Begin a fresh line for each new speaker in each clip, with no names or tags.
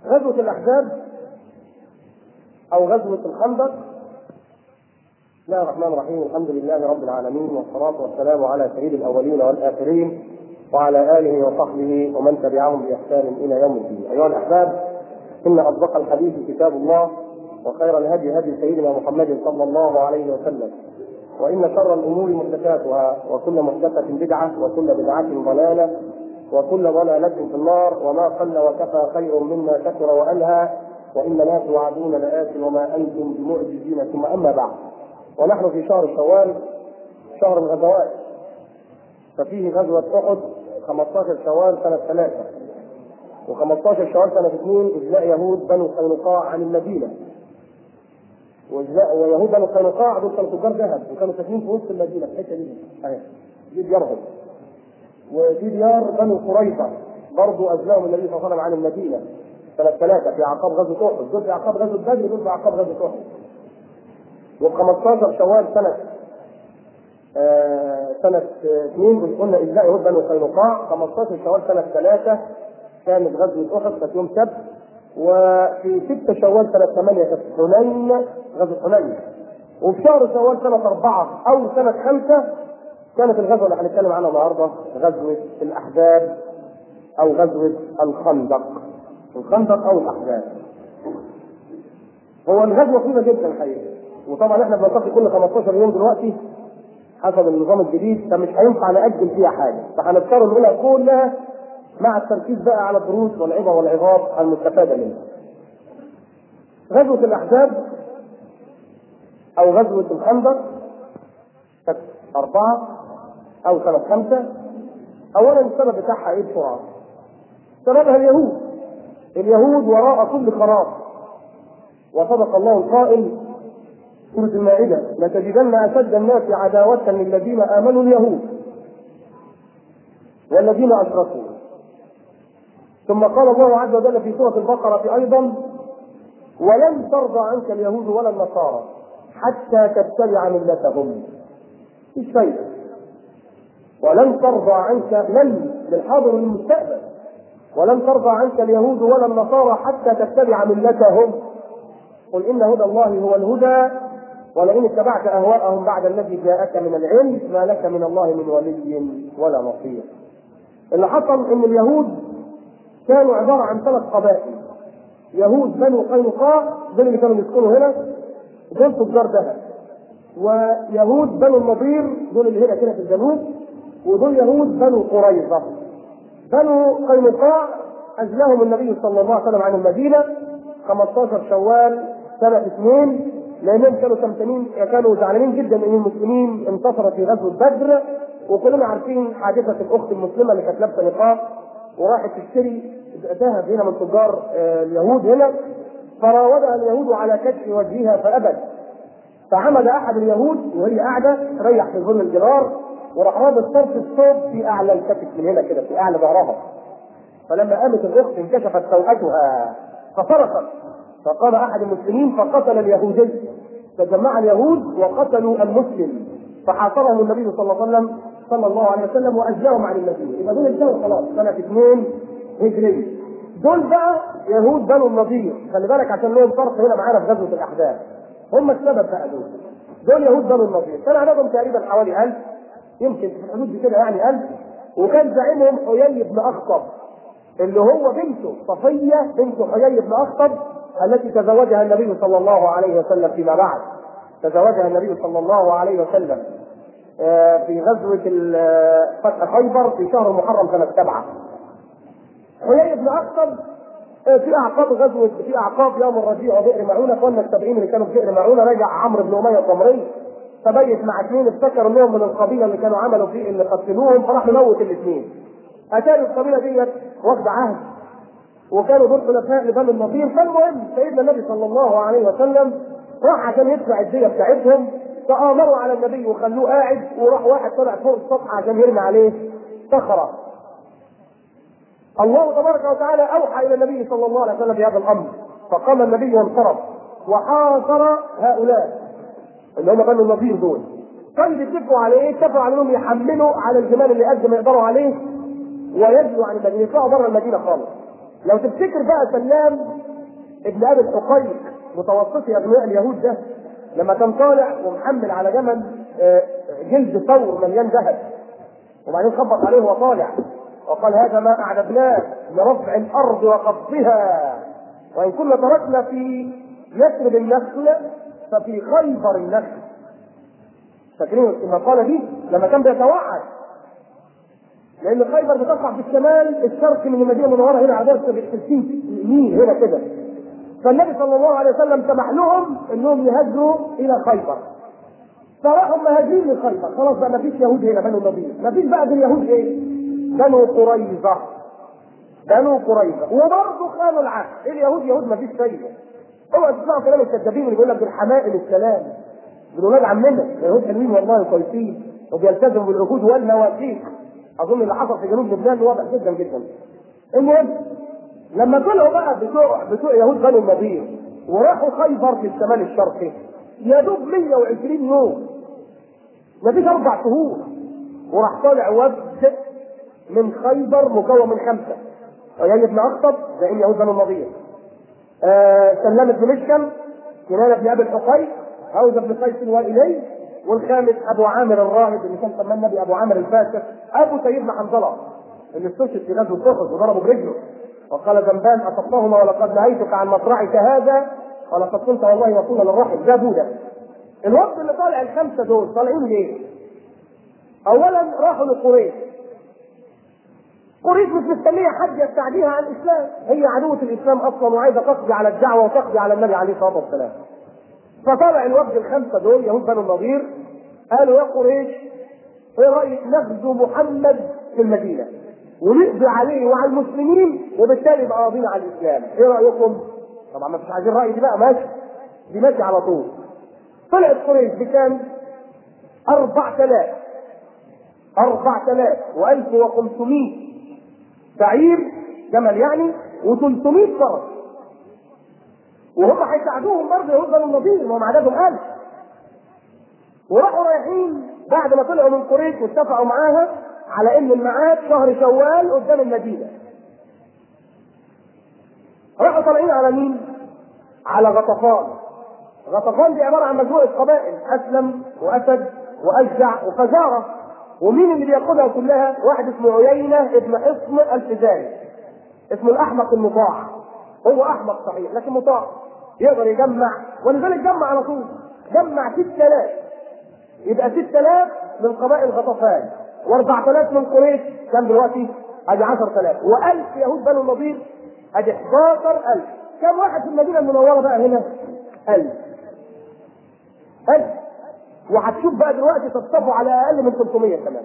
غزوة الأحزاب أو غزوة الخندق. بسم الله الرحمن الرحيم، الحمد لله رب العالمين، والصلاة والسلام على سيد الأولين والآخرين وعلى آله وصحبه ومن تبعهم بإحسان إلى يوم الدين. أيها الأحباب، إن أصدق الحديث كتاب الله، وخير الهدي هدي سيدنا محمد صلى الله عليه وسلم، وإن شر الأمور محدثاتها، وكل محدثة بدعة، وكل بدعة ضلالة، وكل ضلالة في النار. وما قل وكفى خير مما كثر وألهى، وإن ما توعدون لآت وما أنتم بمعجزين. ثم أما بعد، ونحن في شهر شوال، شهر الغزوات، ففيه غزوة أحد 15 شوال سنة 3، و15 شوال سنة 2 إجلاء يهود بنو قينقاع عن المدينة. ويهود بنو قينقاع دول كانوا تجار ذهب، وكانوا ساكنين في وسط المدينة في الحتة دي أهي، دي ديارهم. ودي ديار بنو قريظة برضه أجلاهم النبي صلى الله عليه وسلم عن المدينة سنة 3 في أعقاب غزوة أحد. دول في أعقاب غزوة بدر، دول في أعقاب غزوة أحد. و15 شوال سنة 2 قلنا إجلاء يهود بنو قينقاع. 15 شوال سنة 3 كانت غزوة أحد، كانت يوم سبت. وفي 6 شوال سنة 8 كانت حنين، غزوة حنين. وفي شهر شوال سنة 4 أو سنة 5 كانت الغزوة اللي هنتكلم عنها النهارده، غزوة الأحزاب أو غزوة الخندق. الخندق أو الأحزاب. هو الغزوة طويلة جدا الحقيقة، وطبعا احنا بنلتقي كل 15 يوم دلوقتي حسب النظام الجديد، فمش هينفع نأجل فيها حاجة، فهنضطر نقولها كلها مع التركيز بقى على الدروس والعظة والعظات المستفادة منها. غزوة الأحزاب أو غزوة الخندق كانت 4 أو سنة 5. أولا السبب بتاعها إيه بسرعة؟ سببها اليهود وراء كل خراب. وصدق الله القائل سورة المائدة: لتجدن أشد الناس عداوة للذين آمنوا اليهود والذين أشركوا. ثم قال الله عز وجل في سورة البقرة أيضا: ولن ترضى عنك اليهود ولا النصارى حتى تتبع ملتهم. مش فايدة. ولن ترضى عنك، لن للحاضر والمستقبل، ولن ترضى عنك اليهود ولا النصارى حتى تتبع ملتهم. قل إن هدى الله هو الهدى ولئن اتبعت أهواءهم بعد الذي جاءك من العلم ما لك من الله من ولي ولا نصير. اللي حصل إن اليهود كانوا عبارة عن 3 قبائل: يهود بنو قينقاع دول اللي كانوا يسكنوا هنا، دول تجار ذهب. ويهود بنو النضير دول اللي هنا كده في الجنوب، ودول يهود بنو قريظة. بنو قينقاع أجلاهم النبي صلى الله عليه وسلم عن المدينة 15 شوال سنة 2، لأنهم كانوا زعلانين جدا إن المسلمين انتصروا في غزوة بدر. وكلنا عارفين حادثة الأخت المسلمة اللي كانت لابسة نقاب وراحت تشتري ذهب هنا من تجار اليهود هنا، فراودها اليهود على كشف وجهها فأبت. فعمد أحد اليهود وهي قاعدة تريح في ظل الجدار، وراح رابط طرف الثوب في أعلى الكتف من هنا كده في أعلى ظهرها. فلما قامت الأخت انكشفت سوءتها فصرخت، فقام أحد المسلمين فقتل اليهودي. تجمع اليهود وقتلوا المسلم، فحاصرهم النبي صلى الله عليه وسلم وأجلاهم عن المدينة. يبقى دول انتهوا خلاص سنة 2 هجرية. دول بقى يهود بنو النضير، خلي بالك عشان لهم طرف هنا معانا في غزوة الأحزاب، هم السبب بقى. دول يهود بنو النضير، كان عددهم تقريبا حوالي 1000، يمكن في الحدود دي كده يعني 1000. وكان زعيمهم حيي بن أخطب، اللي هو بنته صفية بنت حيي بن أخطب التي تزوجها النبي صلى الله عليه وسلم فيما بعد. تزوجها النبي صلى الله عليه وسلم في غزوة فتح خيبر في شهر محرم سنة 7. حيي بن أخطب في أعقاب يوم الرجيع وبئر معونة. قلنا السبعين اللي كانوا في بئر معونة رجع عمرو بن أمية الضمري فبيت مع 2، افتكروا انهم من القبيلة اللي كانوا عملوا فيه اللي قتلوهم، فراح نموت الاثنين. اتاري القبيلة ديت واخدة عهد، وكانوا دول خلفاء لبني النضير. فالمهم سيدنا النبي صلى الله عليه وسلم راح عشان يدفع الدية بتاعتهم، تآمروا على النبي وخلوه قاعد، وراح واحد طلع فوق السطح عشان يرمي عليه صخرة. الله تبارك وتعالى اوحى الى النبي صلى الله عليه وسلم بهذا الامر، فقام النبي وانصرف وحاصر هؤلاء اللي هم بنو النضير دول. كانوا يتفقوا على ايه؟ اتفقوا على انهم يحملوا على الجمال اللي قد ما يقدروا عليه ويجلوا عن المدينه، يطلعوا بره المدينه خالص. لو تفتكر بقى سلام ابن ابي الحقيق متوسطي ابناء اليهود ده، لما كان طالع ومحمل على جمل جلد ثور مليان ذهب، وبعدين خبط عليه وهو طالع وقال هذا ما اعددناه لرفع الارض وقبضها، وان كنا تركنا في يثرب النخل ففي خيبر النخل. فاكرين المقاله دي لما كان بيتوعد، لان خيبر بتقع في الشمال الشرقي من المدينه المنوره هنا على 60 ميل هنا كده. فالنبي صلى الله عليه وسلم سمح لهم انهم يهاجروا الى خيبر، فراحوا مهاجرين لخيبر. خلاص بقى ما فيش يهود هنا، بنو النضير ما فيش بقى. اليهود ايه؟ بنو قريظه. بنو قريظه وبرضه خانوا العهد. اليهود يهود ما فيش فايده. اوعى تسمعوا كلام الكذابين اللي بيقول لك دول حمائل السلام، دول ولاد عمنا. اليهود حلوين والله كويسين وبيلتزموا بالعهود والمواثيق. اظن اللي حصل في جنوب لبنان واضح جدا جدا. المهم لما طلعوا بقى بتوع يهود بنو النضير وراحوا خيبر في الشمال الشرقي، يا دوب 120 يوم، ما فيش 4 شهور، وراح طالع وفد من خيبر مكون من 5: عيينة بن أخطب زعيم يهود بنو النضير، سلام بن مشكم، كنانة بن ابي الحقيق، هوذا بن قيس واليه، والخامس ابو عامر الراهب اللي كان سماه النبي ابو عامر الفاسق، ابو سيدنا حنظله اللي استشهد في غزوه احد وضربه برجله وقال ذنبان اصبتهما ولقد نهيتك عن مصرعك هذا ولقد كنت والله وصولا للرحم. ده بوده. الوقت اللي طالع ال5 دول طالعين ليه؟ اولا راحوا لقريش. قريش مش مستنيه حد يستعديها عن الاسلام، هي عدوه الاسلام اصلا وعايزه تقضي على الدعوه وتقضي على النبي عليه الصلاه والسلام. فطلع الوفد ال5 دول يهود بنو النضير قالوا يا قريش ايه رايك نغزو محمد في المدينه ونقضي عليه وعلى المسلمين وبالتالي يبقى قاضينا على الاسلام، ايه رايكم؟ طبعا ما فيش عايزين راي دي بقى، ماشي دي ماشي على طول. طلعت قريش بكام؟ 4000 و1500 بعير جمل يعني و300 فرس، وهم هيساعدوهم برضه يهود بنو النضير وهم عددهم 1000. وراحوا رايحين بعد ما طلعوا من قريش واتفقوا معاها على ان الميعاد شهر شوال قدام المدينه. راحوا طالعين على مين؟ على غطفان. غطفان دي عباره عن مجموعه قبائل: اسلم واسد واشجع وفزاره. ومين اللي بياخدها كلها؟ واحد اسمه عيينة ابن حصن الفزاري، اسمه الاحمق المطاع. هو احمق صحيح لكن مطاع، يقدر يجمع، ولذلك جمع على طول. جمع 6000، يبقى 6000 من قبائل غطفان و4000 من قريش، كم دلوقتي؟ ادي 10,000 و1000 يهود بنو النضير، ادي 11,000. كم واحد في المدينه المنوره بقى هنا؟ 1000. وهتشوف بقى دلوقتي تصطفوا على اقل من 300 كمان.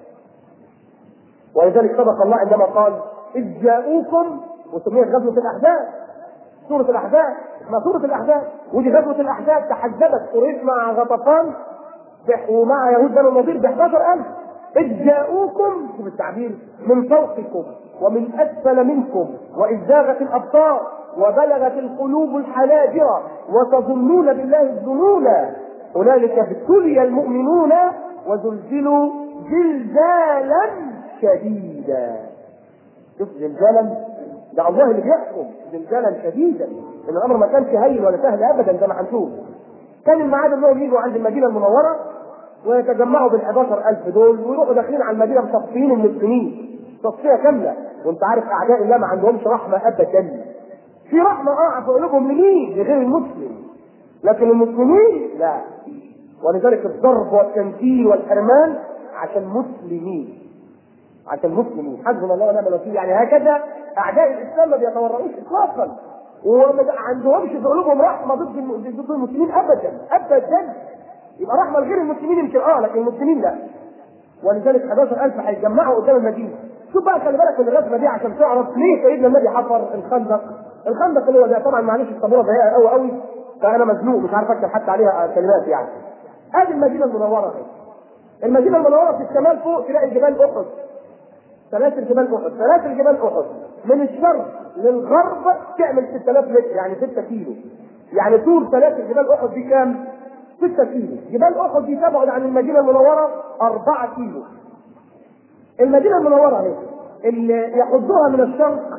ولذلك صدق الله عندما قال اذ جاءوكم، وسميت غزوه الاحزاب. سوره الاحزاب اسمها سوره الاحزاب، ودي غزوه الاحزاب تحزبت قريش مع غطفان ومع يهود بنو النضير ب 11,000. اذ جاءوكم، شوف التعبير، من فوقكم ومن اسفل منكم واذ زاغت الابصار وبلغت القلوب الحناجر وتظنون بالله الظنونا هنالك ابتلي المؤمنون وزلزلوا زلزالا شديدا. شوف زلزالا، ده الله اللي بيحكم، زلزالا شديدا. ان الامر ما كانش هين ولا سهل ابدا زي ما هنشوف. كان الميعاد انهم يجوا عند المدينه المنوره ويتجمعوا بال11,000 دول ويروحوا داخلين على المدينه مصفيين المسلمين تصفيه كامله. وانت عارف اعداء الله ما عندهمش رحمه ابدا. في رحمه في قلوبهم لمين؟ لغير المسلم، لكن المسلمين لا. ولذلك الضرب والتنكيل والحرمان عشان مسلمين، عشان مسلمين. حسبنا الله ونعم الوكيل. يعني هكذا اعداء الاسلام ما بيتورعوش اطلاقا وما عندهمش في قلوبهم رحمه ضد المسلمين ابدا ابدا. يبقى رحمه لغير المسلمين يمكن لكن المسلمين لا. ولذلك 11,000 هيتجمعوا قدام المدينه. شوف بقى، خلي بالك من الرسمه دي عشان تعرف ليه سيدنا النبي حفر الخندق. الخندق اللي هو ده طبعا معلش الصبوره ضيقه قوي قوي، فانا مزنوق مش عارف اكتب حتى عليها كلمات يعني. ادي المدينه المنوره اهي. المدينه المنوره في الشمال فوق تلاقي جبال احد، سلاسل جبال احد، سلاسل جبال احد من الشرق للغرب تعمل 6000 متر، يعني 6 كيلو. يعني طول سلاسل جبال احد دي كام؟ 6 كيلو. جبال احد دي تبعد عن المدينه المنوره 4 كيلو. المدينه المنوره اهي اللي يحدها من الشرق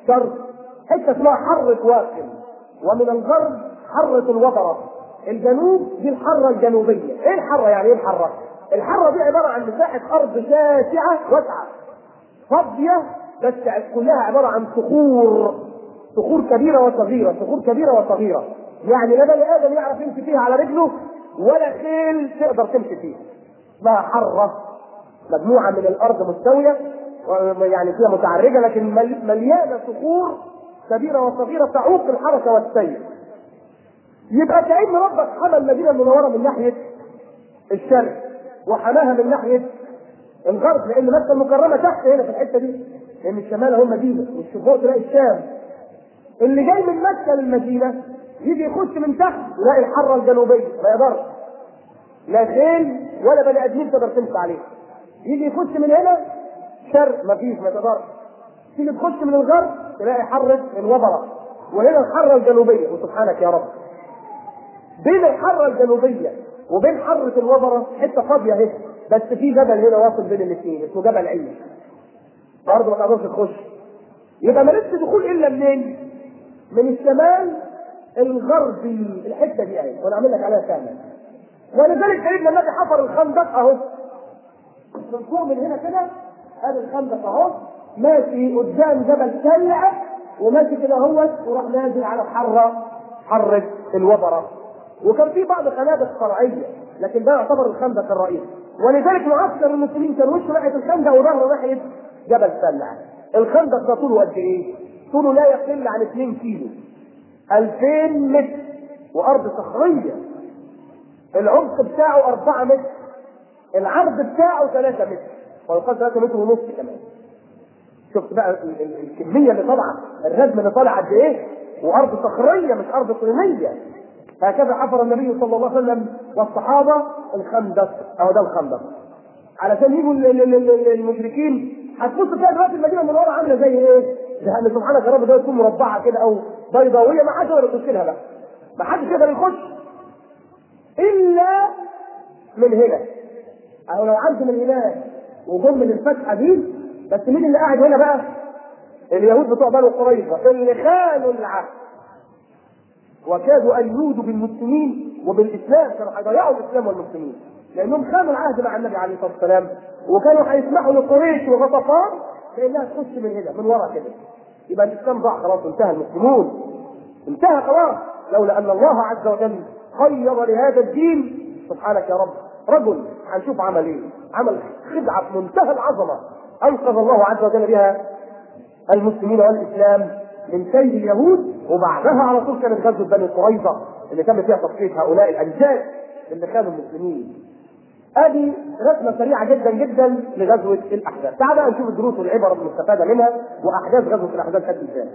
شرق حته اسمها حره واقم، ومن الغرب حره الوبره. الجنوب دي الحره الجنوبيه. ايه الحره يعني؟ ايه الحره؟ الحره دي عباره عن مساحه ارض شاسعه واسعه فاضيه، بس كلها عباره عن صخور كبيره وصغيره، صخور كبيره وصغيره، يعني لا بني ادم يعرف يمشي فيها على رجله ولا خيل تقدر تمشي فيها. اسمها حره، مجموعه من الارض مستويه يعني فيها متعرجه، لكن مليانه صخور كبيره وصغيره تعوق الحركه والسير. يبقى كأن ربك حمى المدينه المنوره من ناحيه الشرق وحماها من ناحيه الغرب، لان مكه المكرمه تحت هنا في الحته دي، لان الشمال اهو المدينه، مش فوق تلاقي الشام. اللي جاي من مكه للمدينه يجي يخش من تحت يلاقي الحره الجنوبيه، ما يقدرش لا خيل ولا بني ادمين تقدر تمشي عليه. يجي يخش من هنا شرق مفيش، ما تقدرش. تيجي تخش من الغرب تلاقي حره الوبره، وهنا الحره الجنوبيه. وسبحانك يا رب، بين الحره الجنوبيه وبين حره الوبره حته فاضيه اهي، بس في جبل هنا واصل بين الاثنين اسمه جبل عين، برضه ما تقدرش تخش. يبقى مالكش دخول الا منين؟ من الشمال الغربي، الحته دي اهي، وانا اعمل لك عليها كامل. ولذلك سيدنا النبي حفر الخندق اهو من فوق، من هنا كده ادي الخندق اهو، ماشي قدام جبل سلع وماشي كده اهوت، وراح نازل على حره الوبره. وكان في بعض خنادق فرعيه، لكن ده يعتبر الخندق الرئيسي. ولذلك معسكر المسلمين كان وشه ناحيه الخندق وظهره ناحيه جبل سلع. الخندق ده طوله قد ايه؟ طوله لا يقل عن 2 كيلو، 2000 متر، وارض صخريه. العمق بتاعه 4 متر، العرض بتاعه 3 متر، ويقال 3 متر ونص كمان. شفت بقى الكميه اللي طالعه، الردم اللي طالع قد ايه، وارض صخريه مش ارض طينيه. هكذا حفر النبي صلى الله عليه وسلم والصحابه الخندق، او ده الخندق، علشان يجوا المشركين. هتبص تلاقي دلوقتي المدينه المنوره عامله زي ايه؟ لان سبحانك يا رب ده تكون مربعه كده او بيضاويه، ما حدش يقدر يخش لها بقى، ما حدش يقدر يخش الا من هنا، او لو عدوا من هناك وجم من الفتحه دي. بس مين اللي قاعد هنا بقى؟ اليهود بتوع بني قريظه اللي خانوا العهد وكادوا ان يودوا بالمسلمين وبالاسلام، كانوا هيضيعوا الاسلام والمسلمين لانهم خانوا العهد مع النبي عليه الصلاه والسلام، وكانوا هيسمحوا لقريش وغطفان بانها تخش من هنا من ورا كده. يبقى الاسلام ضاع خلاص، انتهى المسلمون، انتهى خلاص، لولا ان الله عز وجل خير لهذا الدين. سبحانك يا رب، رجل هنشوف عمل ايه، عمل خدعه في منتهى العظمه انقذ الله عز وجل بها المسلمين والاسلام من كيد اليهود. وبعدها على طول كانت غزوه بني قريظه اللي تم فيها تصفيه هؤلاء الانجاز اللي خانوا المسلمين. ادي رسمه سريعه جدا جدا لغزوه الاحزاب. تعال بقى نشوف الدروس والعبر المستفاده منها واحداث غزوه الاحزاب كانت ازاي.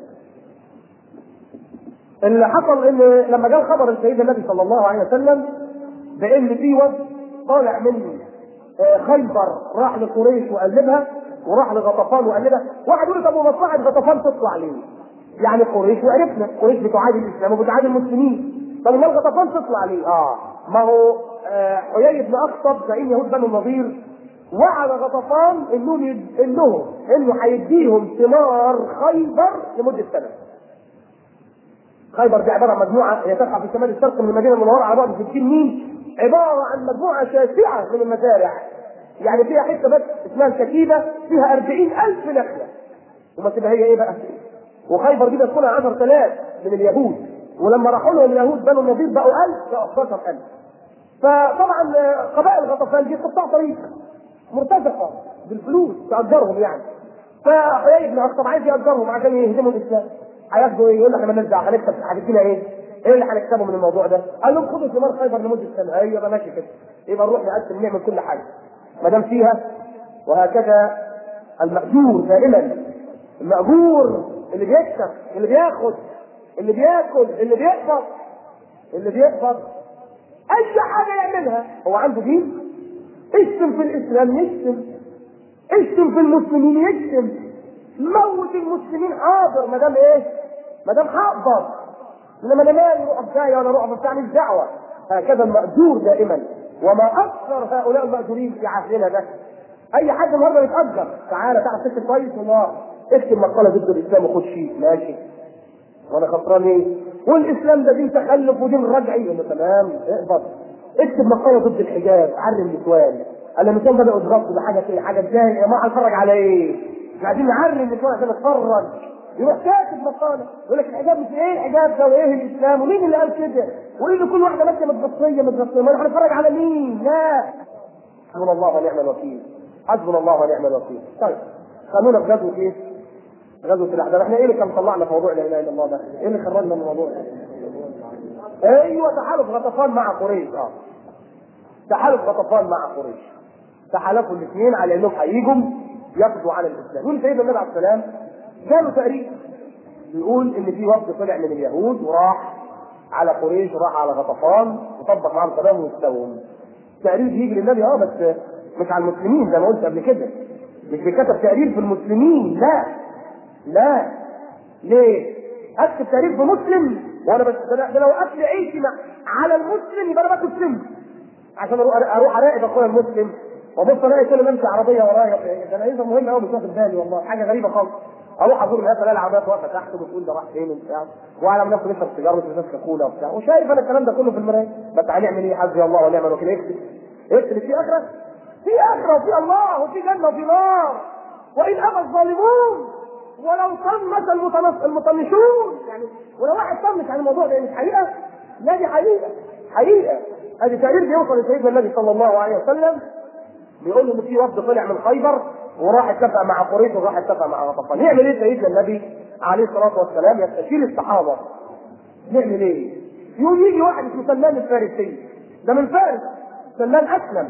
اللي حصل ان لما جاء خبر السيد النبي صلى الله عليه وسلم بان في وفد طالع من خيبر راح لقريش وقلبها، وراح لغطفان وقلبها. واحد يقول طب ومصلحه غطفان تطلع ليه؟ يعني قريش وعرفنا قريش بتعادي الاسلام وبتعادي المسلمين، طب امال غطفان تطلع ليه؟ ما هو حيي بن اخطب زعيم يهود بني النضير وعد غطفان انه هيديهم ثمار خيبر لمده سنه. خيبر دي عباره عن مجموعه هي تقع في شمال الشرق من المدينه المنوره على بعد 60 ميل، عباره عن مجموعه شاسعه من المزارع، يعني فيها حته بس اسمها الكتيبه فيها 40,000 نخله، وما تبقى هي ايه بقى؟ وخيبر دي بتكونها 10,000 من اليهود، ولما راحوا لهم اليهود بنو النضير بقوا 1000 بقوا 11,000. فطبعا قبائل غطفان دي قطاع طريق مرتزقه بالفلوس تاجرهم يعني. فحيي بن اخطب عايز ياجرهم عشان يهدموا الاسلام. هياخدوا ايه؟ يقول لك احنا مالناش دعوه، هنكسب هتدينا ايه؟ ايه اللي هنكسبه من الموضوع ده؟ قال لهم خدوا ثمار خيبر لمده سنه. يبقى ماشي كده، يبقى نروح نقسم نعمل كل حاجه ما دام فيها. وهكذا المأجور دائما، المأجور اللي بيكسب اللي بياخد اللي بياكل اللي بيقبض اي حاجه يعملها هو عنده دين. اشتم في الاسلام يشتم، اشتم في المسلمين يشتم، موت المسلمين حاضر ما دام ايه؟ ما دام هقبض، انما انا مالي روح بتاعي ولا روح بتاعي مش دعوه. هكذا المأجور دائما. وما اكثر هؤلاء المأجورين في عهدنا ده. اي حد النهارده بيتأجر، تعالى تعرف تكتب كويس والله اكتب مقاله ضد الاسلام وخد شيء ماشي، وانا خسران ايه؟ والاسلام ده دين تخلف ودين رجعي. يقول له تمام اقبض. اكتب مقاله ضد الحجاب، علم النسوان. قال النسوان بداوا يضغطوا بحاجه ايه؟ حاجه ازاي يا جماعه؟ اتفرج على ايه؟ عايزين نعلم النسوان عشان نتفرج. يروح كاتب مقاله يقول لك الحجاب مش ايه الحجاب ده وايه الاسلام ومين اللي قال كده؟ وايه اللي كل واحده ماشيه متغطيه ما احنا هنتفرج على مين؟ لا، حسبنا الله ونعم الوكيل، حسبنا الله ونعم الوكيل. طيب خلونا في غزوه ايه؟ غزوه الاحزاب. احنا ايه اللي كان طلعنا في موضوع لا اله الا الله ده؟ ايه اللي خرجنا من الموضوع ده؟ ايوه تحالف غطفان مع قريش. تحالف غطفان مع قريش، تحالفوا الاثنين على انهم هيجوا يقضوا على الاسلام. يقول سيدنا النبي عليه السلام كانوا تقريبا بيقول ان في وفد طلع من اليهود وراح على قريش وراح على غطفان وطبق معاهم كلام واستوهم. تقرير يجي للنبي بس مش على المسلمين زي ما قلت قبل كده، مش بكتب تقرير في المسلمين، لا لا. ليه؟ اكتب تقرير في مسلم وانا بس ده لو اكل عيشي على المسلم يبقى انا باكل سم عشان اروح اراقب اخويا المسلم وابص الاقي كل ما امشي عربيه ورايا. ده انا مهم قوي مش واخد بالي والله، حاجه غريبه خالص. اروح ازور الناس الاقي العربيات واقفه تحت وبتقول ده راح فين وبتاع، وعلى نفسه بيشرب سيجاره وبيشرب كولا وبتاع، وشايف انا الكلام ده كله في المرايه. بس هنعمل ايه؟ حسبي الله ونعم الوكيل. اكتب في اخره، في اخره وفي الله وفي جنه وفي نار، وان ابى الظالمون ولو طمس المطنشون. يعني ولو واحد طمس عن الموضوع ده مش حقيقه؟ لا دي حقيقه، حقيقه. ادي تقرير بيوصل لسيدنا النبي صلى الله عليه وسلم بيقول له ان في وفد طلع من خيبر وراح اتفق مع قريش وراح اتفق مع غطفان. يعمل ايه سيدنا النبي عليه الصلاه والسلام؟ يستشير الصحابه نعمل ايه؟ يقوم يجي واحد اسمه سلمان الفارسي، ده من فارس. سلمان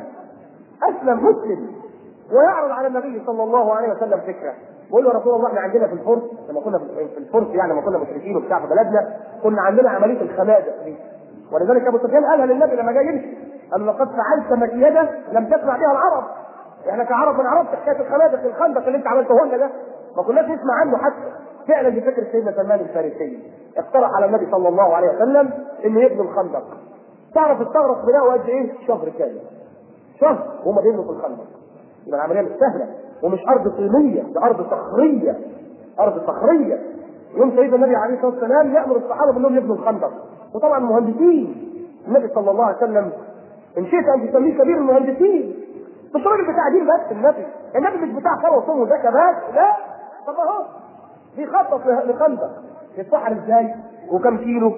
اسلم مسلم، ويعرض على النبي صلى الله عليه وسلم فكره. بيقول له يا رسول الله احنا عندنا في الفرس لما كنا في الفرس يعني لما كنا مشركين وبتاع في بلدنا كنا عندنا عمليه الخماده دي، ولذلك ابو سفيان قالها للنبي لما جاي يمشي، قال له لقد فعلت مكيده لم تسمع بها العرب. احنا كعرب ما نعرفش حكايه الخماده في الخندق اللي انت عملته لنا ده، ما كناش نسمع عنه حتى. فعلا دي فكره سيدنا سلمان الفارسي، اقترح على النبي صلى الله عليه وسلم انه يبنوا الخندق. تعرف استغرق بناءه قد ايه؟ شهر كامل، شهر وهم بيبنوا في الخندق. يبقى العمليه مش سهله ومش ارض طينيه، ده ارض صخريه، ارض صخريه. يوم سيدنا النبي عليه الصلاه والسلام يامر الصحابه انهم يبنوا الخندق، وطبعا مهندسين. النبي صلى الله عليه وسلم ان شئت ان تسميه كبير المهندسين، مش راجل بتاع دين بس. النبي مش بتاع صلاه وصوم وزكاه بس، لا. طب اهو بيخطط لخندق يتسحر ازاي وكم كيلو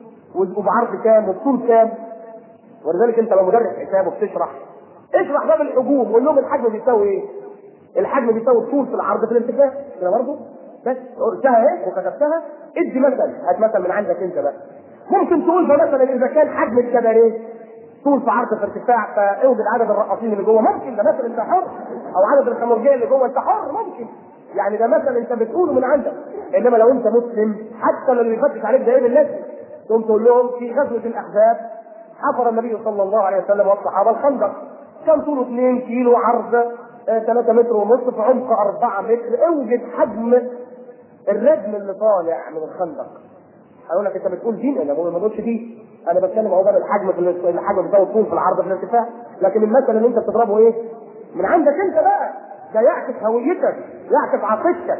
وبعرض كام وبطول كام. ولذلك انت لو مدرس حساب وبتشرح اشرح باب الحجوم وقول لهم الحجم بيساوي ايه؟ الحجم بيساوي الطول في العرض في الارتفاع كده برضه. بس قلتها ايه وكتبتها. ادي مثل، هات مثل من عندك انت بقى. ممكن تقول مثلا اذا كان حجم الكباريه طول في عرض في ارتفاع فاوجد عدد الرقاصين اللي جوه، ممكن ده مثل انت حر، او عدد الخمرجيه اللي جوه انت حر، ممكن يعني ده مثل انت بتقوله من عندك. انما لو انت مسلم حتى لو اللي يفتش عليك ده ايه بالناس تقوم تقول لهم في غزوه الاحزاب حفر النبي صلى الله عليه وسلم والصحابه الخندق، كان طوله 2 كيلو، عرض 3 متر ونص، في عمق 4 متر. اوجد حجم الردم اللي طالع من الخندق. هقول لك انت بتقول دين، انا ما بقولش دين، انا بتكلم اهو بقى الحجم في الحجم بتاعه الطول في العرض في الارتفاع. لكن المثل اللي انت بتضربه ايه؟ من عندك انت بقى، ده يعكس هويتك، يعكس عقيدتك.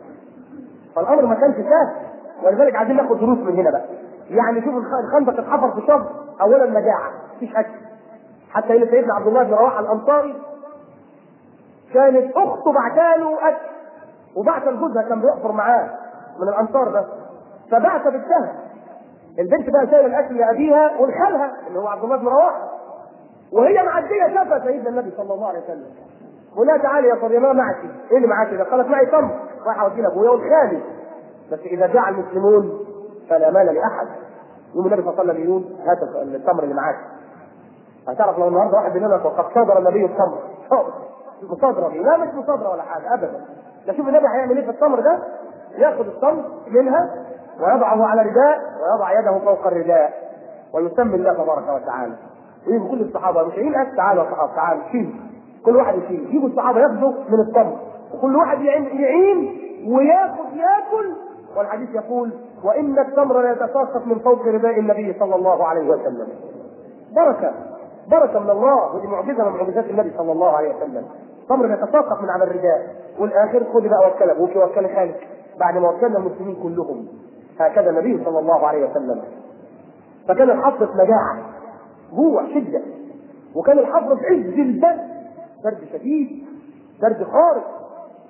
فالامر ما كانش سهل، ولذلك عايزين ناخد دروس من هنا بقى. يعني شوف الخندق اتحفر في شهر، اولا مجاعه مفيش اكل، حتى ان سيدنا عبد الله بن رواحه الانصاري كانت اخته بعتاله اكل، وبعت لجوزها كان بيحفر معاه من الانصار ده، فبعت بالسهم. البنت بقى شايله الاكل لابيها ولخالها اللي هو عبد الله بن رواحه، وهي معديه شافها سيدنا النبي صلى الله عليه وسلم، قلنا تعالي يا صبيه معك ايه اللي معاك ده؟ قالت معي تمر راح اودي لابويا والخالي، بس اذا جاع المسلمون فلا مال لاحد. يوم النبي صلى الله عليه وسلم يقول هات التمر اللي معاك. هتعرف لو النهارده واحد بيقول لك وقد صادر النبي التمر، مصادره دي لا مش مصادره ولا حاجه ابدا. ده شوف النبي هيعمل ايه في التمر ده، ياخذ التمر منها ويضعه على رداء ويضع يده فوق الرداء ويسمي الله تبارك وتعالى. ويجي كل الصحابه مش قايلين تعالوا يا صحابه تعالوا شيل، كل واحد يشيل، يجوا الصحابه ياخذوا من التمر وكل واحد يعين ياكل. والحديث يقول وان التمر لا يتساقط من فوق رداء النبي صلى الله عليه وسلم. بركه من الله، ودي معجزه من معجزات النبي صلى الله عليه وسلم. التمر بيتساقط من على الرداء، والاخر خدي بقى وكلك وكل خالك بعد ما وكلنا المسلمين كلهم. هكذا النبي صلى الله عليه وسلم. فكان الحفر في مجاعه، جوع شده، وكان الحفر في عز البرد، برد شديد، برد خارق،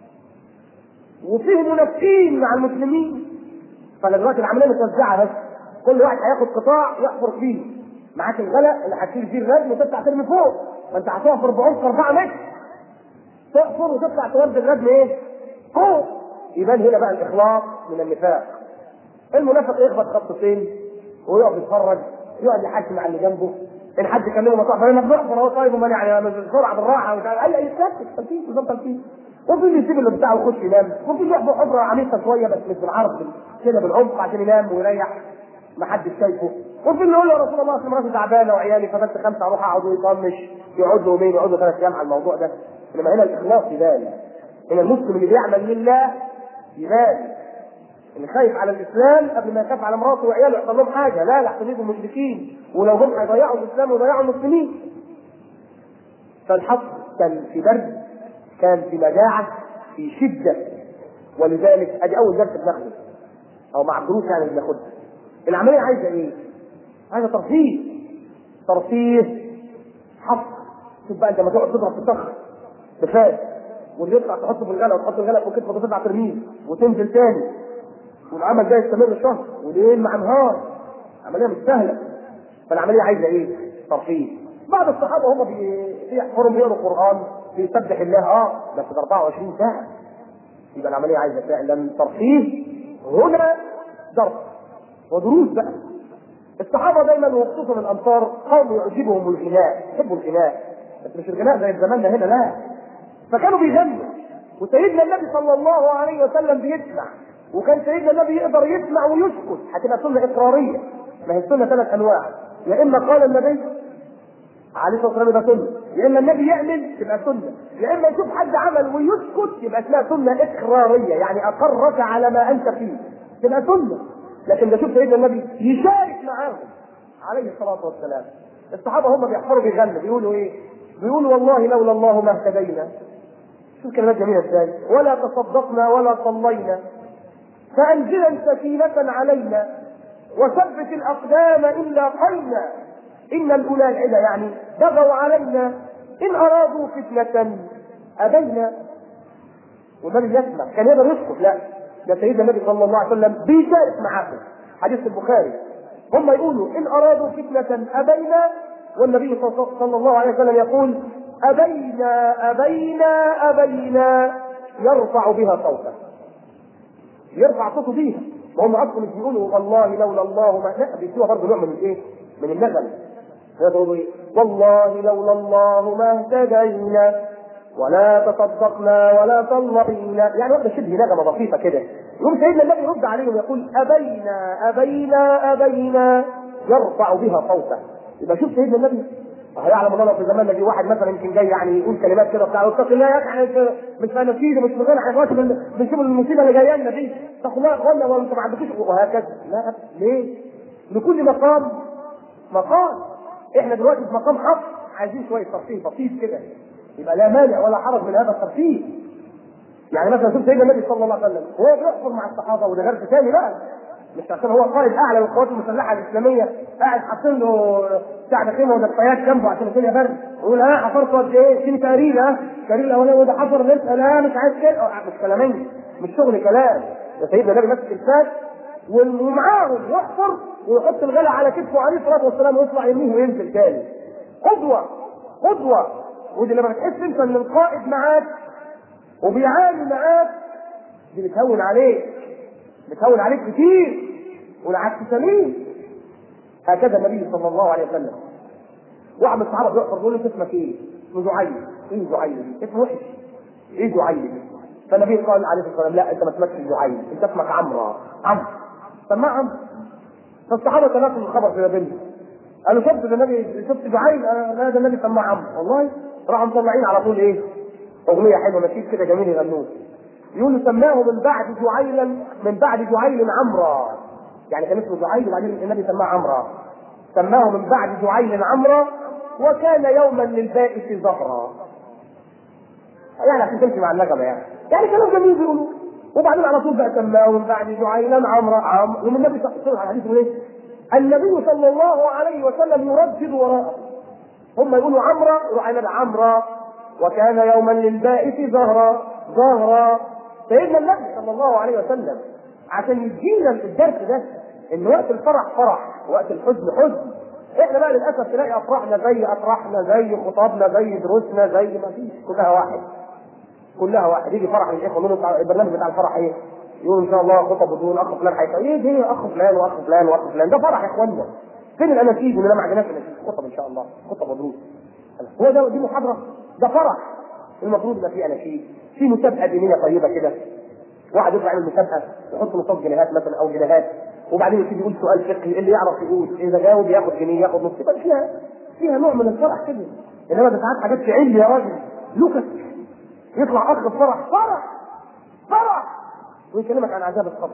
وفيه منافقين مع المسلمين. فدلوقتي العمليه متوزعه، بس كل واحد هياخد قطاع يحفر فيه. معاك الغلق اللي هتشيل فيه الردم وتطلع ترمي فوق، فانت هتحفر بعمق 4 متر، تحفر وتطلع تودي الردم ايه؟ فوق. يبان هنا بقى الاخلاص من النفاق. المنافق يخبط خطتين ويقعد يتفرج، يقعد يحكي على اللي جنبه. ان حد كلمه مصاحبه انا بنحفر اهو طيب وما يعني بسرعه بالراحه ومش عارف، قال لي يتكتك تلفيت وظبط تلفيت. وفي اللي يسيب اللي بتاعه ويخش ينام، وفي اللي يحفر حفره عميقه شويه بس مش بالعرض كده بالعمق عشان ينام ويريح ما حدش شايفه. وفي اللي يقول له يا رسول الله اصل مراتي تعبانه وعيالي فبس 5 اروح اقعد ويطنش، يقعد له يومين يقعد له 3 ايام على الموضوع ده. انما هنا الاخلاص يبان، هنا المسلم اللي بيعمل لله يبان، اللي خايف على الاسلام قبل ما يخاف على مراته وعياله يحصل لهم حاجه، لا يحتملوا المشركين ولو هم هيضيعوا الاسلام ويضيعوا المسلمين. فالحق كان في برد، كان في مجاعه، في شده. ولذلك ادي اول درس بناخده او مع الدروس يعني اللي بناخدها. العمليه عايزه ايه؟ عايزه ترفيه، ترفيه حق. شوف بقى انت لما تقعد تضرب في الصخر بفاس واللي يطلع تحطه في الغلا وتحط الغلا فوق كتفه وتطلع ترميه وتنزل تاني، والعمل ده يستمر شهر وليل مع نهار، عمليه مش سهله. فالعمليه عايزه ايه؟ ترفيه. بعض الصحابه هم بيحفروا بيقروا القران بيسبح الله بس 24 ساعه. يبقى العمليه عايزه فعلا ترفيه. هنا درس ودروس بقى. الصحابه دايما وخصوصا الانصار قوم يعجبهم الغناء، يحبوا الغناء، بس مش الغناء زي زماننا هنا لا. فكانوا بيغنوا، وسيدنا النبي صلى الله عليه وسلم بيسمع، وكان سيدنا النبي يقدر يسمع ويسكت. هتبقى سنه اقراريه، ما هي السنه 3 انواع، يا اما قال النبي عليه الصلاه والسلام يبقى سنه، يا اما النبي يعمل تبقى سنه، يا اما يشوف حد عمل ويسكت يبقى اسمها سنه اقراريه، يعني اقرك على ما انت فيه تبقى سنه. لكن ده شوف سيدنا النبي يشارك معاهم عليه الصلاه والسلام. الصحابه هم بيحفروا بيغنوا بيقولوا ايه؟ بيقولوا والله لولا الله ما اهتدينا. شوف كلمات جميله ازاي. ولا تصدقنا ولا صلينا فانزلا سكينه علينا وثبت الاقدام ان لاقينا ان الاولى العدا يعني بغوا علينا ان ارادوا فتنه ابينا. والنبي يسمع، كان يقدر يسكت؟ لا، ده سيدنا النبي صلى الله عليه وسلم بيشارك معاهم. حديث البخاري، هم يقولوا ان ارادوا فتنه ابينا، والنبي صلى الله عليه وسلم يقول ابينا ابينا ابينا، يرفع بها صوته، يرفع صوته بيها. وهم اصلا مش بيقولوا والله لولا الله ما، لا، بيسوها برضه نوع من الايه؟ من النغم. يقولوا ايه؟ والله لولا الله ما اهتدينا ولا تصدقنا ولا صلينا، يعني واحده شبه نغمه بسيطه كده. يقوم سيدنا النبي يرد عليهم يقول ابينا ابينا ابينا، يرفع بها صوته. يبقى شوف سيدنا النبي هيعلم الله في زماننا دي واحد مثلا يمكن جاي يعني يقول كلمات كده بتاع اتق الله يا اخي مش فنفيده مش مغنى احنا دلوقتي بنشوف المصيبه اللي جايه لنا دي، اتقوا الله يا اخوانا وانتم ما عندكوش، وهكذا. لا، ليه؟ لكل مقام مقام. احنا دلوقتي في مقام حق، عايزين شويه ترفيه بسيط كده، يبقى لا مانع ولا حرج من هذا الترفيه. يعني مثلا شوف سيدنا النبي صلى الله عليه وسلم وهو بيحفر مع الصحابه، وده درس ثاني بقى، مش عشان هو قائد اعلى للقوات المسلحه الاسلاميه قاعد حاطين له بتاع خيمه ودفايات جنبه عشان الدنيا برد، ويقول حفرت قد ايه؟ اديني تقرير، تقرير الاولاني وده حفر لسه، لا مش عايز كده، مش كلامين، مش شغل كلام. ده سيدنا النبي ماسك الفاس ومعاهم يحفر ويحط الغلا على كتفه عليه الصلاه والسلام ويطلع يميه وينزل تاني. قدوه قدوه. ودي لما بتحس انت ان القائد معاك وبيعاني معاك دي بتهون عليك، بتهون عليك كتير، والعكس سليم. هكذا النبي صلى الله عليه وسلم. واحد من الصحابه بيحفر بيقول له اسمك ايه؟ اسمه زعيل. ايه زعيل؟ اسمه وحش. ايه زعيل؟ فالنبي قال عليه الصلاه والسلام لا انت ما اسمكش زعيل، انت اسمك عمرو. عمرو. سماه عمرو. فالصحابه تناقشوا الخبر في بينهم. قالوا شفت النبي، شفت زعيل؟ لا ده النبي سماه عمرو. والله راحوا مطلعين على طول ايه؟ اغنيه حلوه نشيد كده جميل يغنوه. يقولوا سماه من بعد جعيلا، من بعد جعيل عمرا، يعني كان اسمه جعيل وبعدين النبي سماه عمرا. سماه من بعد جعيل عمرا وكان يوما للبائس ظهرا. يعني عشان تمشي مع النغمه يعني كلام جميل بيقولوا. وبعدين على طول بقى سماهم بعد جعيلا عمرو ومن النبي صلى الله عليه وسلم على حديثه ايه؟ النبي صلى الله عليه وسلم يردد وراءه. هم يقولوا عمرو يروح عمل عمرو. وكان يوما للبائس ظهرا. سيدنا النبي صلى الله عليه وسلم عشان يدينا الدرس ده ان وقت الفرح فرح ووقت الحزن حزن. احنا بقى للاسف تلاقي افراحنا زي خطابنا زي دروسنا زي ما فيش، كلها واحد. يجي فرح الاخوه يقولوا البرنامج بتاع الفرح ايه؟ يقول ان شاء الله خطب ودون اخ فلان يجي اخ فلان واخ فلان واخ فلان. ده فرح يا اخوانا. فين الاناشيد اللي ما عندناش اناشيد؟ خطب ان شاء الله، خطب ودروس. هو ده دي محاضره؟ ده فرح. المفروض يبقى فيه اناشيد، في مسابقه دينيه طيبه كده. واحد يطلع يعمل مسابقه يحط نصاب جنيهات مثلا او جنيهات، وبعدين يبتدي يقول سؤال فقهي، اللي يعرف يقول، اذا جاوب ياخد جنيه ياخد نص. يبقى فيها نوع من الفرح كده. انما ده ساعات حاجات تعل يا راجل لوكس يطلع اخ فرح ويكلمك عن عذاب القبر.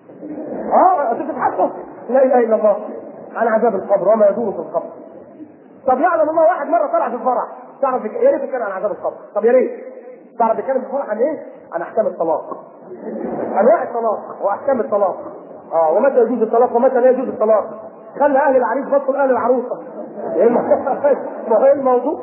تتحدث لا اله الا الله عن عذاب القبر وما يدور في القبر. طب يعلم الله واحد مره طلع في الفرح تعرف يا ريت يتكلم عن عذاب القبر. طب يا ريت تعرف يتكلم في الفرح عن ايه؟ عن احكام الطلاق، انواع الطلاق واحكام الطلاق. ومتى يجوز الطلاق ومتى لا يجوز الطلاق. خلى اهل العريس بصوا لاهل العروسه. ايه الموضوع؟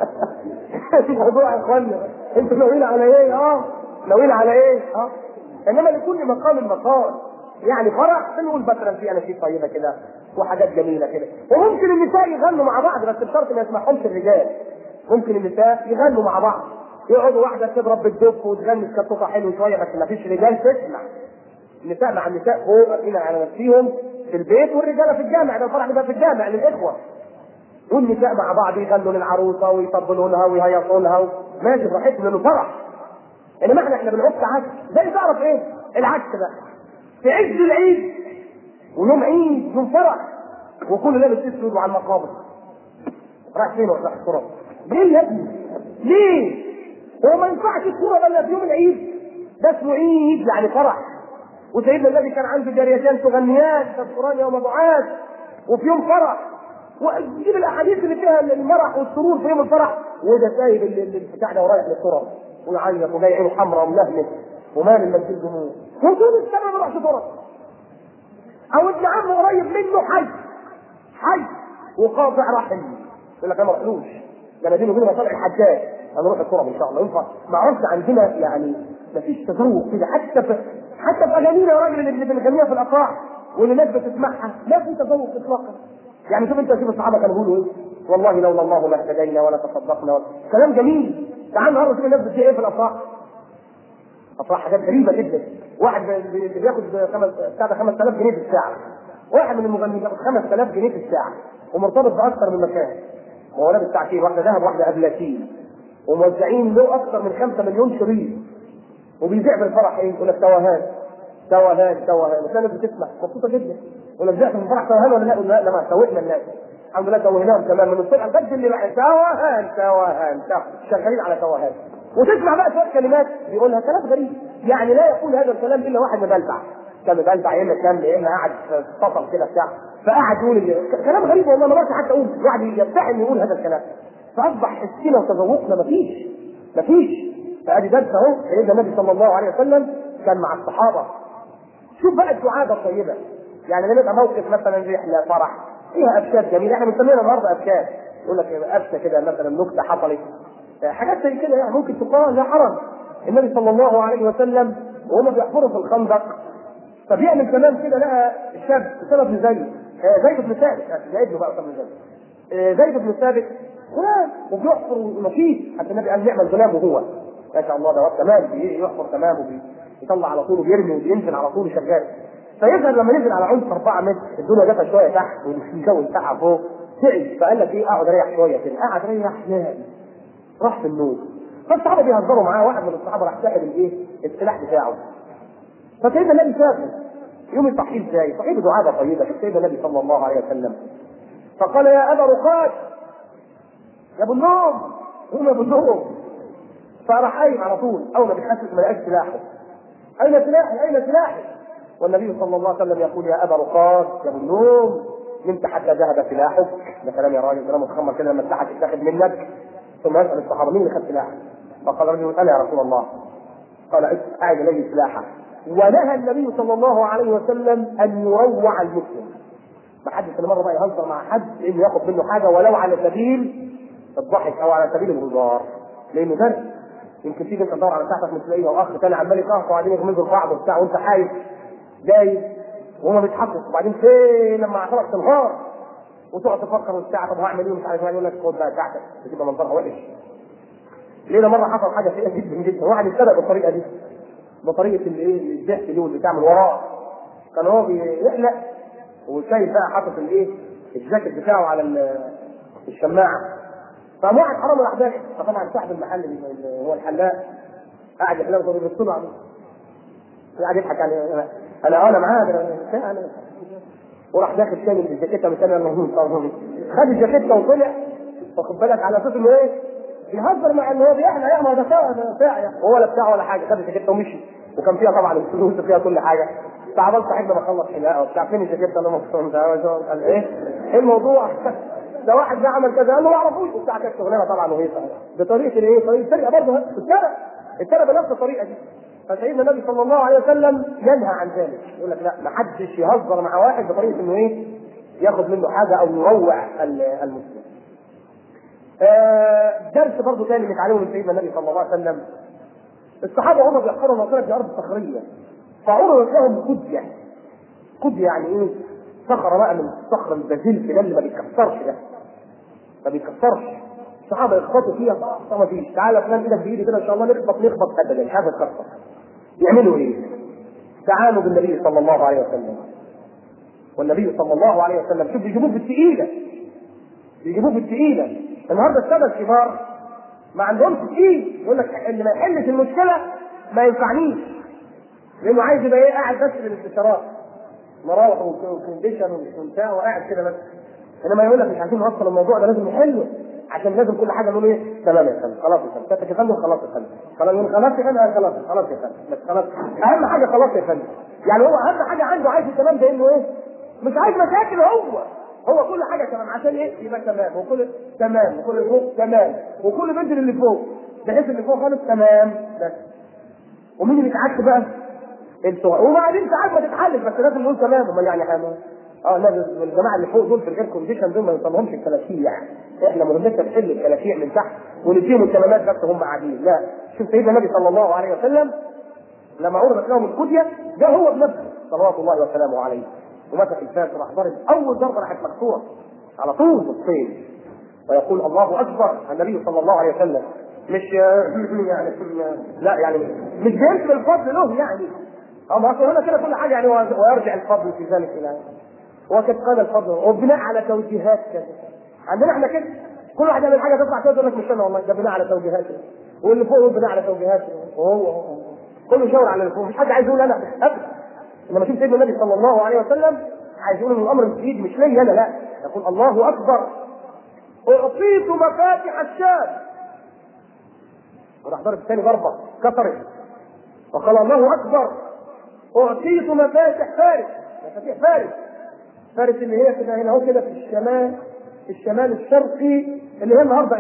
الموضوع يا اخوانا انتوا ناويين على ايه؟ ناويين على ايه؟ انما لكل مقام يعني فرح بنقول مثلا في اناشيد طيبه كده وحاجات جميله كده. وممكن النساء يغنوا مع بعض بس بشرط ما يسمعهمش الرجال. ممكن النساء يغنوا مع بعض، يقعدوا واحده تضرب بالدف وتغني كتوطه حلو شويه بس ما فيش رجال تسمع. النساء مع النساء فوق هنا على نفسهم في البيت والرجاله في الجامع. ده الفرح بيبقى في الجامع للاخوه. والنساء مع بعض يغنوا للعروسه ويطبلوا لها ويهيصوا لها ماشي براحتهم لانه فرح. انما احنا بنعك عكس. زي تعرف ايه العكس ده؟ في عز العيد ويوم عيد يوم فرح وكل لابس اسود وعلى المقابر. رايح فين ورايح الصوره؟ ليه يا ابني؟ ليه؟ هو ما ينفعش الصوره الا في يوم العيد؟ ده اسمه عيد يعني فرح. وسيدنا النبي كان عنده جاريتان تغنيان تذكران يوم بعاث وفي يوم فرح. وتجيب الاحاديث اللي فيها المرح والسرور في يوم الفرح وده سايب البتاع ده ورايح للصوره ويعيط وجاي عينه حمراء وملهلس ومال المسجد دموع وطول السنه ما راحش صوره. او ابن عمه قريب منه حي وقاطع رحم يقول لك انا ما رحلوش ده انا دينه مصالح الحجاج انا اروح الصوره ان شاء الله ينفع. ما عرفش عندنا يعني ما فيش تذوق كده حتى في اغانينا يا راجل اللي بنغنيها في الافراح واللي الناس بتسمعها ما في تذوق اطلاقا. يعني شوف الصحابه كانوا بيقولوا ايه؟ والله لولا الله ما اهتدينا ولا تصدقنا كلام جميل. تعال النهارده شوف الناس بتقول ايه في الافراح. افراح حاجات غريبه جدا. واحد بياخد 5000 جنيه في الساعه. واحد من المغنيين بياخد 5000 جنيه في الساعه ومرتبط باكثر من مكان. هو لابس ساعتين واحده ذهب واحده ابلاتين وموزعين له اكثر من 5 مليون شريط وبيذيع في الفرح ايه؟ يقول لك توهان بس الناس بتسمع مبسوطه جدا. ولا بيذيع في الفرح توهان ولا لا؟ لا ما توهنا الناس الحمد لله توهناهم كمان من الصبح لغايه اللي بقى توهان شغالين على توهان. وتسمع بقى شويه كلمات بيقولها كلام غريب يعني لا يقول هذا الكلام الا واحد مبلبع كان مبلبع يا اما قاعد في سطل كده بتاع فقعد يقول كلام غريب والله ما بعرفش حتى اقول واحد يفتحن يقول هذا الكلام. فاصبح حسنا وتذوقنا مفيش. فادي درس اهو سيدنا النبي صلى الله عليه وسلم كان مع الصحابه. شوف بقى الدعابه الطيبه يعني لما يبقى موقف مثلا رحله فرح فيها ابشاد جميله احنا بنسميها النهارده ابشاد يقول لك ابشه كده مثلا نكته حصلت حاجات زي كده يعني ممكن تقال لا حرج. النبي صلى الله عليه وسلم وهم بيحفروا في الخندق فبيعمل كمان كده لقى شاب اسامه بن زيد بن ثابت زيد بقى اسامه بن زيد بن ثابت غلام وبيحفر ونشيط حتى النبي قال نعم الغلام وهو ما شاء الله ده تمام بيحفر تمام وبيطلع على طول وبيرمي وبينزل على طول شغال. فيظهر لما نزل على عمق 4 متر الدنيا جت شويه تحت والجو ساعه فوق تعب فقال لك ايه اقعد اريح شويه كده قعد ريح نام راح في النوم. فالصحابه بيهزروا معاه واحد من الصحابه راح ساحب السلاح بتاعه. فسيدنا النبي شافه يوم التحقيق ازاي؟ صحيح دعابه طيبه شوف سيدنا النبي صلى الله عليه وسلم فقال يا ابا رقاد يا ابو النوم قوم يا ابو النوم. فراح قايم على طول اول ما بيحسس ما لقاش سلاحه. اين سلاحي؟ والنبي صلى الله عليه وسلم يقول يا ابا رقاد يا ابو النوم نمت حتى ذهب سلاحك. ده كلام يا راجل كلام متخمر كده لما سلاحك اتاخذ منك. ثم يسال الصحابه مين اللي خد سلاحك؟ فقال رجل انا يا رسول الله. قال اعد اليه سلاحه. ونهى النبي صلى الله عليه وسلم ان يروع المسلم. ما حدش كل مره بقى يهزر مع حد انه ياخد منه حاجه ولو على سبيل الضحك او على سبيل الهزار، لانه درس. يمكن تيجي انت تدور على ساعتك مش لاقيها واخ تاني عمال يقهقه وبعدين يغمزوا بعض وبتاع وانت حايف دايس وهو بيتحقق، وبعدين فين لما اعتبرك تنهار وتقعد تفكر والساعه طب هعمل ايه ومش عارف، يقول لك خد بقى ساعتك بتبقى منظرها وحش. لينا مره حصل حاجه سيئه جدا جدا، واحد ابتدى بالطريقه دي، بطريقه الايه الضحك دي واللي بتعمل وراه. كان هو بيحلق وشايف بقى حاطط الايه الجاكيت بتاعه على الشماعه، فقام واحد حرام راح داخل، فطبعا صاحب المحل اللي هو الحلاق قاعد يحلق وهو بيبص له قاعد يضحك يعني انا معاه انا وراح داخل تاني بالجاكيته مثلا انه خد الجاكيته وطلع، واخد بالك على اساس انه ايه بيهزر مع ان هو بيحلق يعمل ده ساعه وهو ولا بتاعه ولا حاجه، خد الجاكيته ومشي وكان فيها طبعا الفلوس وفيها كل حاجه. تعبان صاحبنا ما خلص حلاقه وبتاع فين الجاكيته اللي مبسوط ده قال ايه الموضوع ده واحد ده عمل كذا قال له ما اعرفوش وبتاع كانت شغلانه طبعا وهي بطريقه الايه طريقه السرقه برضه اتسرق بنفس الطريقه دي. فسيدنا النبي صلى الله عليه وسلم ينهى عن ذلك، يقول لك لا ما حدش يهزر مع واحد بطريقه انه ايه ياخد منه حاجه او يروع المسلم. درس برضه ثاني نتعلمه من سيدنا النبي صلى الله عليه وسلم. الصحابه هم بيحفروا مقابر في ارض صخريه، فعرضت لهم قديه يعني ايه صخره بقى من الصخر البازلت ده اللي ما بيتكسرش ده، ما بيتكسرش. الصحابه يخبطوا فيها ما فيش، تعالى فلان ايدك بايدي كده ان شاء الله نخبط ابدا مش عارف تكسر. يعملوا ايه؟ تعالوا بالنبي صلى الله عليه وسلم، والنبي صلى الله عليه وسلم شوف بيجيبوه بالثقيله، النهارده الساده الكبار ما عندهمش تقيل، يقول لك اللي ما يحلش المشكله ما ينفعنيش، لانه عايز يبقى ايه قاعد بس للاستشارات مراوح وكونديشن وبتاع وقاعد كده بس، انما يقول لك مش عايزين نوصل الموضوع ده لازم نحله، عشان لازم كل حاجه نقول ايه تمام يا فندم خلاص يا فندم يا فندم خلاص يا فندم خلاص يا فندم خلاص يا فندم بس خلاص اهم حاجه خلاص يا فندم. يعني هو اهم حاجه عنده عايز التمام ده انه ايه مش عايز مشاكل، هو كل حاجه تمام عشان ايه يبقى تمام وكل تمام وكل فوق تمام وكل بدل اللي فوق بحيث اللي فوق خالص تمام بس. ومين اللي يتعك بقى؟ انتوا وبعدين ساعات ما تتحلف بس لازم نقول تمام. امال يعني حاجه لازم الجماعه اللي فوق دول في الغير كونديشن دول ما يوصلهمش الكلاكيع، احنا مهمتنا نحل الكلاكيع من تحت ونديهم التمامات بس هم قاعدين. لا، شوف سيدنا النبي صلى الله عليه وسلم لما عرضت لهم الكديه ده هو بنفسه صلوات الله وسلامه عليه ومسك الفاس وراح ضرب اول ضربه راحت مكسوره على طول بالطين ويقول الله اكبر. النبي صلى الله عليه وسلم مش يعني لا يعني مش بينسب الفضل له يعني اما هنا كده كل حاجه يعني ويرجع الفضل في ذلك الى وقد قال الفضل وبناء على توجيهات كذا. عندنا احنا كده كل واحد يعمل حاجه تطلع كده يقول لك مش انا والله ده بناء على توجيهاته، واللي فوق يقول بناء على توجيهاته وهو كله يشاور على اللي فوق، مش حد عايز يقول انا ابدا. لما شوف سيدنا النبي صلى الله عليه وسلم عايز يقول ان الامر مش بايدي مش ليا انا، لا يقول الله اكبر اعطيت مفاتيح الشام وراح ضرب الثاني ضربه كسرت وقال الله اكبر اعطيت مفاتيح فارس. مفاتيح فارس اللي هي كده هنا اهو كده في الشمال الشرقي اللي هي النهارده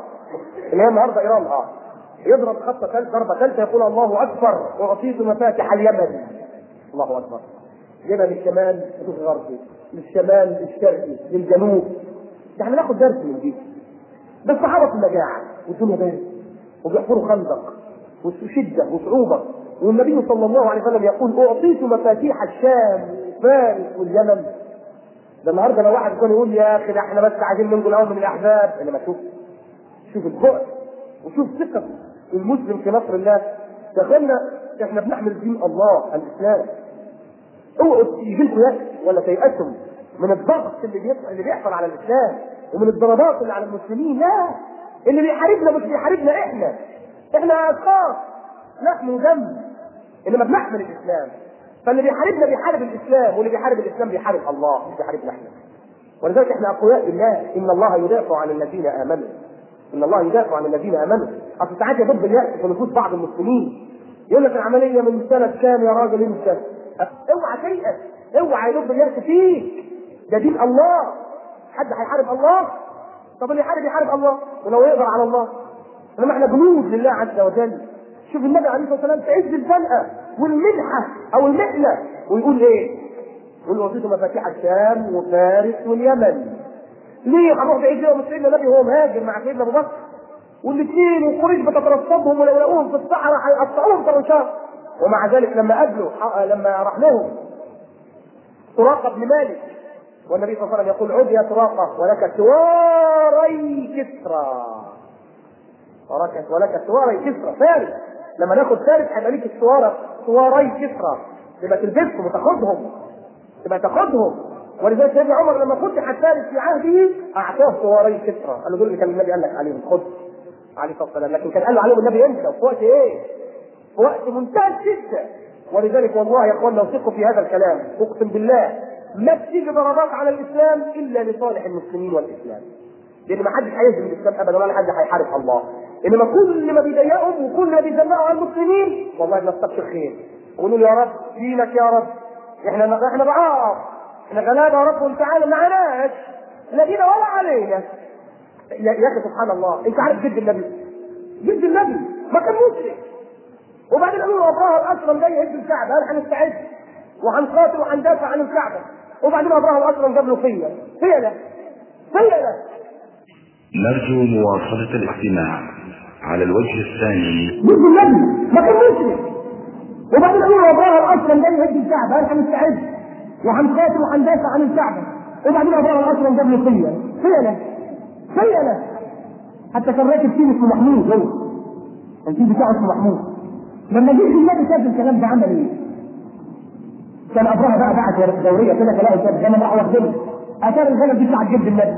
ايران يضرب خطه ثالثه ضربه ثالثه يقول الله اكبر واعطيت مفاتيح اليمن. الله اكبر جينا للشمال الغربي للشمال الشرقي للجنوب. احنا ناخد درس من دي. بس صحابه المجاعه والدنيا بارد وبيحفروا خندق وشده وصعوبه والنبي صلى الله عليه وسلم يقول اعطيت مفاتيح الشام وفارس واليمن. ده النهارده لو واحد يكون يقول يا اخي ده احنا بس عايزين ننجو الاول من الاحزاب، انما شوف البعد وشوف ثقه المسلم في نصر الله. دخلنا احنا بنحمل دين الله الاسلام. اوعوا يجي لكم يأس ولا تيأسوا من الضغط اللي بيحصل على الاسلام ومن الضربات اللي على المسلمين. لا، اللي بيحاربنا مش بيحاربنا احنا اشخاص نحن دم انما بنحمل الاسلام. فاللي بيحاربنا بيحارب الاسلام واللي بيحارب الاسلام بيحارب الله مش بيحاربنا احنا. ولذلك احنا اقوياء بالله. ان الله يدافع عن الذين امنوا. اصل ساعات يضب اليأس في نفوس بعض المسلمين يقول لك العمليه من سنه كام يا راجل انت؟ اوعى تيأس، اوعى يضب اليأس فيك. ده دين الله. حد هيحارب الله؟ طب اللي يحارب الله ولو يقدر على الله انما احنا جنود لله عز وجل. شوف النبي عليه الصلاه والسلام في عز الزنقه والمنحه او المحنه ويقول ايه؟ يقول اوتيت مفاتيح الشام وفارس واليمن. ليه هنروح بعيد ليه من سيدنا النبي وهو مهاجر مع سيدنا ابو بكر؟ والاثنين وقريش بتترصدهم ولو لقوهم في الصحراء هيقطعوهم طرشات. ومع ذلك لما قابلوا لما راح لهم سراقه بن مالك والنبي صلى الله عليه وسلم يقول عد يا سراقه ولك سواري كسرى. ولك سواري كسرى فارس. لما ناخد فارس هيبقى ليك سواري كسرى تبقى تلبسهم وتاخدهم ولذلك سيدنا عمر لما فتح فارس في عهده اعطاه سواري كسرى. قال له دول اللي كان النبي قال لك عليهم خذ عليه الصلاه والسلام. لكن كان قال له عليهم النبي امتى؟ في وقت ايه؟ في وقت منتهى الشده. ولذلك والله يا اخوانا وثقوا في هذا الكلام، اقسم بالله ما بتيجي ضربات على الاسلام الا لصالح المسلمين والاسلام. لان ما حدش هيهزم الاسلام ابدا ولا حد هيحارب الله. انما كل ما بيضايقهم وكل ما بيزنقوا على المسلمين والله بنستبشر خير ونقول يا رب دينك يا رب. احنا ضعاف، احنا غلابه يا رب وانت عالم معناش لا دينا ولا علينا. يا اخي سبحان الله، انت عارف جد النبي ما كان مسلم، وبعدين قالوا له ابراهيم اصلا جاي يهد الكعبه، قال هنستعد وهنقاتل وهندافع عن الكعبه. وبعدين ابراهيم اصلا جاب له فيله.
نرجو مواصلة الاستماع على الوجه الثاني.
جد النبي ما كان مسلم، وبعدين قالوا له ابراهيم اصلا جاي يهد الكعبه، قال هنستعد وهنقاتل وهندافع عن الكعبه. وبعدين ابراهيم اصلا جاب له فيله. حتى كان راكب فيه اسمه محمود، كان فيه بتاعه اسمه محمود. لما جه النبي شاف الكلام ده عمل ايه؟ كان ابراهيم بقى بعت دوريه كده تلاقي كده زي ما راح واخدهم اثار الغنم دي بتاعت جد النبي.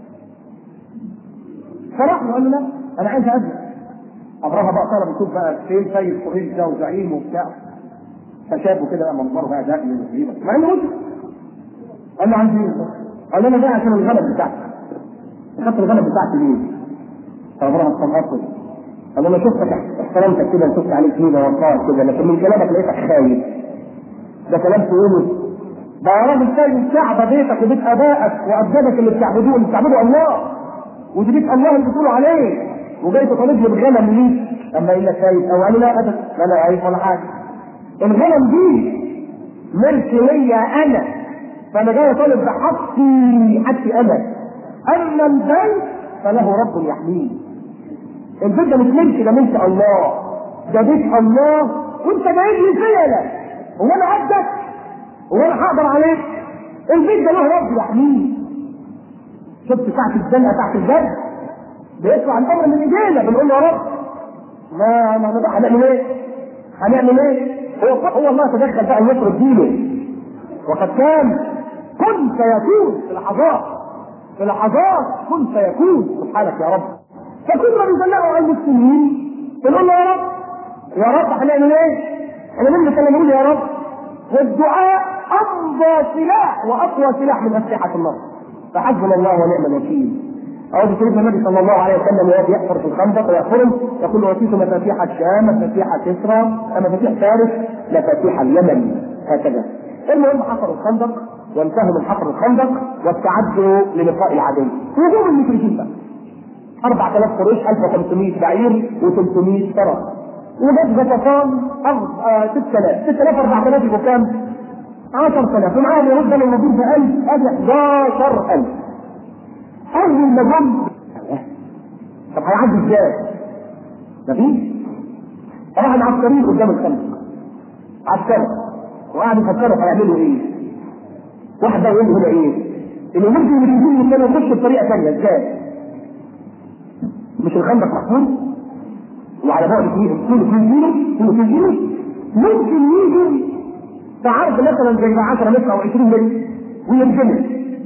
فراح له قال له لا انا عايز اذن. ابراهيم بقى طلب يشوف بقى فين سيد قريش ده وزعيم وبتاع، فشافه كده منظره بقى داخل المصيبه مع انه مسلم. قال له عندي ايه؟ قال له انا جاي عشان الغنم بتاعتي. خدت الغنم بتاعتي ليه؟ فابراهيم استنقذ. قال له انا شفتك احترمتك كده وشفت عليك كده وقال كده، لكن من كلامك لقيتك خايف. ده كلام تقوله؟ ده يا راجل سايب الكعبه بيتك وبيت ابائك واجدادك اللي بتعبدوا الله، ودي بيت الله اللي بتقولوا عليه، وجاي تطالبني بالغنم ليه؟ اما الا خايف او قال لا ابدا لا انا عايز ولا حاجه. الغنم دي ملك ليا انا، فانا جاي اطالب بحقي انا. اما البيت فله رب يحميه. البيت ده مش ملك، ده ملك الله، ده بيت الله، وانت جاي لي فيله. هو انا عبدك؟ هو انا هقدر عليك؟ البيت ده له رب يحميه. شفت ساعه الزنقه تحت الباب بيطلع الامر من ايدينا، بنقول له يا رب ما هنعمل ايه؟ هو الله تدخل بقى يفرض دينه. وقد كان كن فيكون في لحظات كن فيكون سبحانك يا رب. فكنا بنزلقوا على المسلمين بنقول له يا رب هنعمل ايه؟ احنا بنقول يا رب. والدعاء امضى سلاح واقوى سلاح من اسلحه النصر. فحسبنا الله ونعم الوكيل. أو سيدنا النبي صلى الله عليه وسلم وهو يحفر في الخندق ويحفرهم يقول اوتيت مفاتيح الشام، مفاتيح كسرى، مفاتيح فارس، مفاتيح اليمن، هكذا. المهم حفروا الخندق وانتهوا من حفر الخندق واستعدوا للقاء العدو. هجوم المشركين بقى 4000 قريش، 1500 بعير و300 فرس، وجد غطفان 6000 4000 يبقوا كام؟ 10000. ومعاهم يهود بنو النضير ب 1000، ادي 11000. اول ما جم طب هيعدي ازاي؟ مفيش. راح العسكريين قدام الخندق عسكري وقعدوا يفكروا هيعملوا ايه؟ واحد بقى يقول هنا ايه؟ اللي ممكن المسلمين كانوا يخشوا بطريقه ثانيه ازاي؟ مش الخندق محفور وعلى بعد كيلو ممكن يجي بعرض مثلا زي 10 متر او 20 متر وينزلوا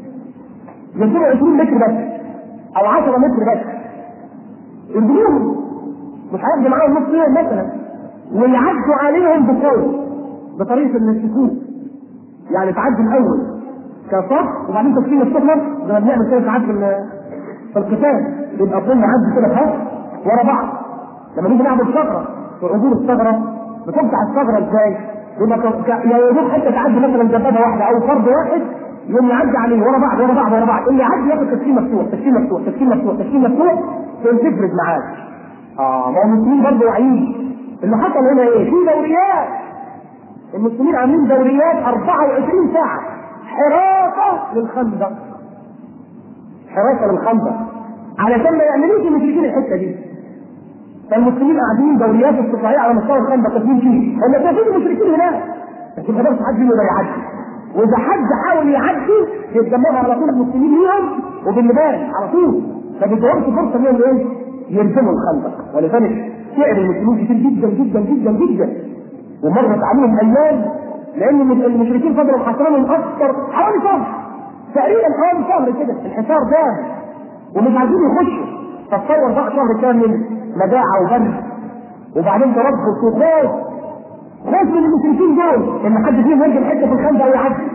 20 متر بس او 10 متر بس. الجنود مش هياخدوا معاهم نص يوم مثلا ويعدوا عليهم بطريقه السكوت، يعني تعدي الاول كصف وبعدين تسكين الصفر زي ما بنعمل كده ساعات في القتال، يبقى كلنا نعدي كده خط ورا بعض. لما نيجي نعمل ثغره في عبور الثغره بتفتح الثغره ازاي؟ يبقى يا دوب حتى تعدي مثلا دبابه واحده او فرد واحد يوم يعدي عليه ورا بعض اللي يعدي ياخد تسكين مفتوح تقوم تفرد معاك. ما المسلمين برضه واعيين. اللي حصل هنا ايه؟ في دوريات، المسلمين عاملين دوريات 24 ساعه حراسه للخندق، حراسه للخندق علشان ما يعملوش المشركين الحته دي. فالمسلمين قاعدين دوريات استطلاعيه على مستوى الخندق تسليم فيه، هم شايفين المشركين هناك لكن ما قدرش حد يقدر يعدي، واذا حد حاول يعدي يتجمعوا على طول المسلمين ليهم وباللبان على طول، ما بيدورش فرصه انهم ايه؟ يرسموا الخندق. ولذلك سعر المسلمين كتير جدا جدا جدا جدا، ومرت عليهم ايام لان المشركين فضلوا محاصرينهم اكثر حوالي شهر تقريبا، حوالي شهر كده الحصار ده ومش عايزين يخشوا. فتصور بقى شهر كامل مجاعه وبرد، وبعدين تربص وخوف، خوف من المشركين دول ان حد فيهم ينزل حته في الخندق ويعدي،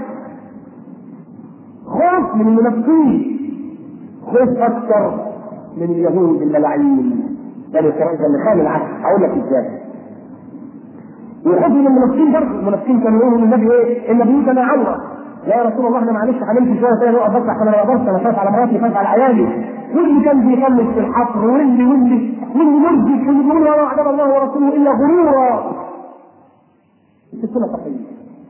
خوف من المنافقين، خوف اكثر من اليهود الملاعين بني اسرائيل اللي خان العهد. هقول لك ازاي. وخوف من المنافقين برضه، المنافقين كانوا يقولوا للنبي ايه؟ ان بيوتنا عوره، يا رسول الله احنا معلش هنمشي شويه تاني نقف بس عشان انا ما اقدرش، انا خايف على مراتي خايف على عيالي. واللي كان بيخلص في الحفر واللي مرجف واللي بيقول ولا اعلم الله ورسوله الا غرورا. السنه صحيحه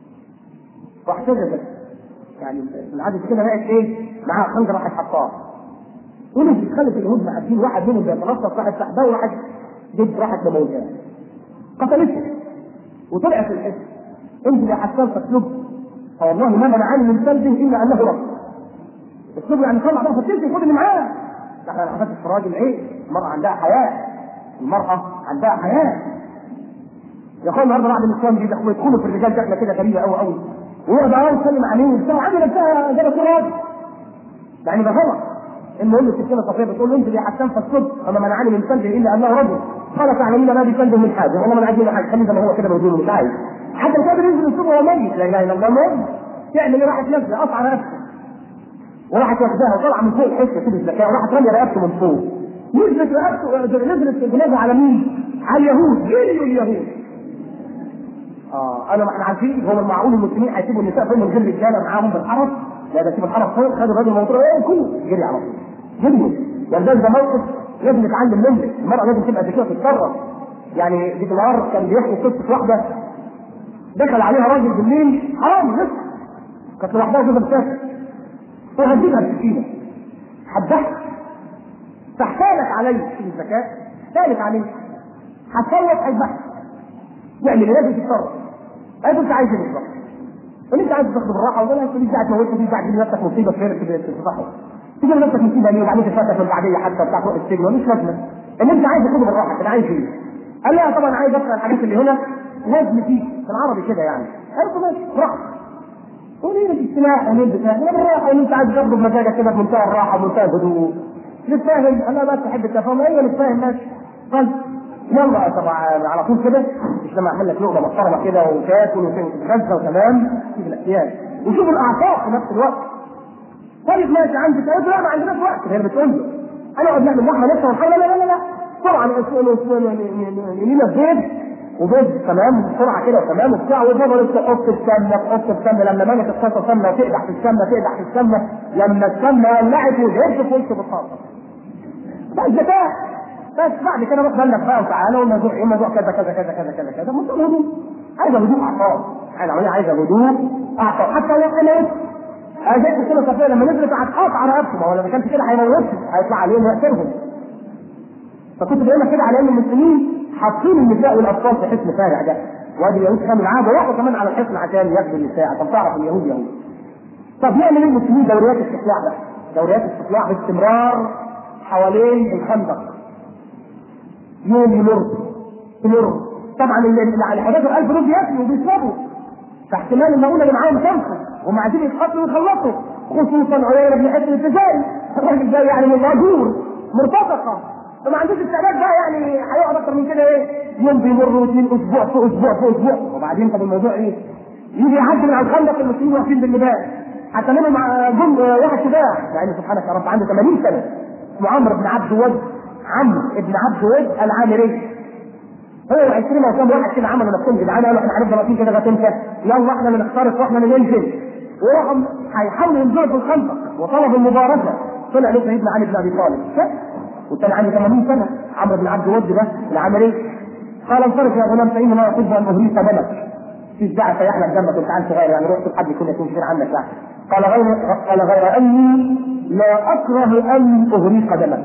واحتجبت يعني العدد كده بقت ايه؟ معاه خنجر راح حطاه. ولو بتخلف اليهود معدين واحد منهم بيتنصف واحد تحته وواحد جد راحت لموتها قتلته وطلعت الحس. انت اللي حصلت اسلوب فوالله ما منعني من سلبه الا انه رب. اسلوب يعني طلع بقى فتلتي خد اللي معاه. احنا حفظت في راجل ايه؟ المرأة عندها حياة، المرأة عندها حياة. يا اخوان النهارده بعد الاسلام دي اخويا يدخلوا في الرجال دخله كده غريبه قوي قوي، ويقعد عاوز يسلم عليه وبتاع عامل نفسها جابت راجل. يعني ده غلط. المهم السكينه صفيه بتقول له انت اللي حسان فالصدق وما منعني من سلبه الا انه رجل قال تعلمين ما بسلبه من حاجه والله ما منعني من حاجه خليه زي ما هو كده موجود مش عايز حتى مش قادر ينزل السوق وهو ميت. لا اله الا الله. المهم تعمل ايه؟ راحت نازله قطع رقبته وراحت واخداها وطلع من فوق الحته كده الذكاء وراحت راميه رقبته من فوق. نزلت رقبته نزلت جنازه على مين؟ على اليهود. جريوا اليهود. انا ما احنا عارفين هو المعقول المسلمين هيسيبوا النساء فوق من غير رجاله معاهم بالحرس؟ لا ده سيب الحرس فوق. خدوا الراجل الموضوع ايه كله جري على طول. جريوا. ولذلك ده موقف لازم نتعلم منه. المرأة لازم تبقى ذكية تتصرف. يعني ديك النهار كان بيحكي قصة واحدة دخل عليها راجل بالليل حرام لسه كانت لوحدها كده مسافر وهديتها السكينة حدها فاحتالت عليه في الذكاء احتالت عليه هتصوت هيذبحها يعني لازم تتصرف. قالت انت عايز ايه بالظبط؟ قلت انت عايز تاخد بالراحه ولا انت ليك داعي تموتها دي بعد نفسك مصيبه في تفضحه تجيب نفسك مصيبه ليه وبعدين تفتح في البعديه حتى بتاع فوق السجن مش لازمه ان انت عايز تاخده بالراحه كده عايز ايه؟ قال لها طبعا عايز اقرا الحاجات اللي هنا لازم فيه في العربي كده يعني. قالت له ماشي براحتك. تقول ايه الاجتماع ومين بتاع لا بالراحه وان انت عايز تاخده بمزاجك كده بمنتهى الراحه ومنتهى الهدوء. نتفاهم انا ما تحب التفاهم ايوه نتفاهم ماشي. طيب يلا طبعا على طول كده مش لما اعمل لك لقمه محترمه كده وتاكل وتتغذى وتمام تيجي الاحتياج وشوف الاعصاب في نفس الوقت. طيب ماشي عندك تقول لا ما عندناش وقت. هي بتقول له انا اقعد نعمل لحمه نفسها ونحاول لا بسرعه لينا بيض وبيض تمام بسرعه كده وتمام وبتاع وفضلت تحط السمنه لما مالت الطاسه سمنه وتقدح في السمنه لما السمنه ولعت وجهزت في وش بالطاسه. ده الذكاء. بس بعد كده بقى لك بقى وتعالى والموضوع ايه موضوع كذا كذا كذا كذا كذا كذا منتهى الهدوء. عايزه هدوء اعصاب. العمليه عايزه هدوء اعصاب حتى لو قلت اجت السنه صفيه لما نزلت هتقطع رقبته ما هو لو ما كانش كده هيموتهم هيطلع عليهم ويقتلهم. فكنت بقول لك كده على ان المسلمين حاطين النساء والاطفال في حصن فارع ده وادي اليهود كانوا العاده وراحوا كمان على الحصن عشان ياخدوا النساء عشان تعرف اليهود يهود. طب يعمل ايه المسلمين؟ دوريات استطلاع بقى دوريات استطلاع باستمرار حوالين الخندق يوم يمر طبعا اللي على 11000 دول بياكلوا وبيشربوا فاحتمال المؤونه اللي معاهم تنفذ وهم عايزين يتقتلوا ويخلصوا خصوصا عيال بن حسن التجاري الراجل ده يعني من مأجور مرتزقه فما عندوش استعداد بقى يعني هيقعد اكتر من كده ايه يوم بيمر واثنين اسبوع في اسبوع وبعدين طب الموضوع ايه؟ يجي يعدي من على الخندق المسلمين واقفين باللباس حتى منهم جم واحد شجاع يعني سبحانك يا رب عنده 80 سنه اسمه عمرو بن عبد ود عمرو بن عبد ود العامري هو 20 او كام واحد كده عملوا نفسهم جدعان قالوا احنا هنفضل واقفين كده لغايه امتى؟ يلا احنا اللي نخترق واحنا اللي ننزل وراحوا هيحاولوا ينزلوا في الخندق وطلبوا المبارزه طلع له سيدنا علي بن ابي طالب وكان عنده 80 سنه عمرو بن عبد ود ده العملي، قال انصرف يا غلام فاني ما احب ان اهريق دمك، مفيش داعي فيحلق دمك وانت عيل صغير، يعني روح شوف حد يكون كبير عنك يعني. قال غير اني لا اكره ان اهريق دمك،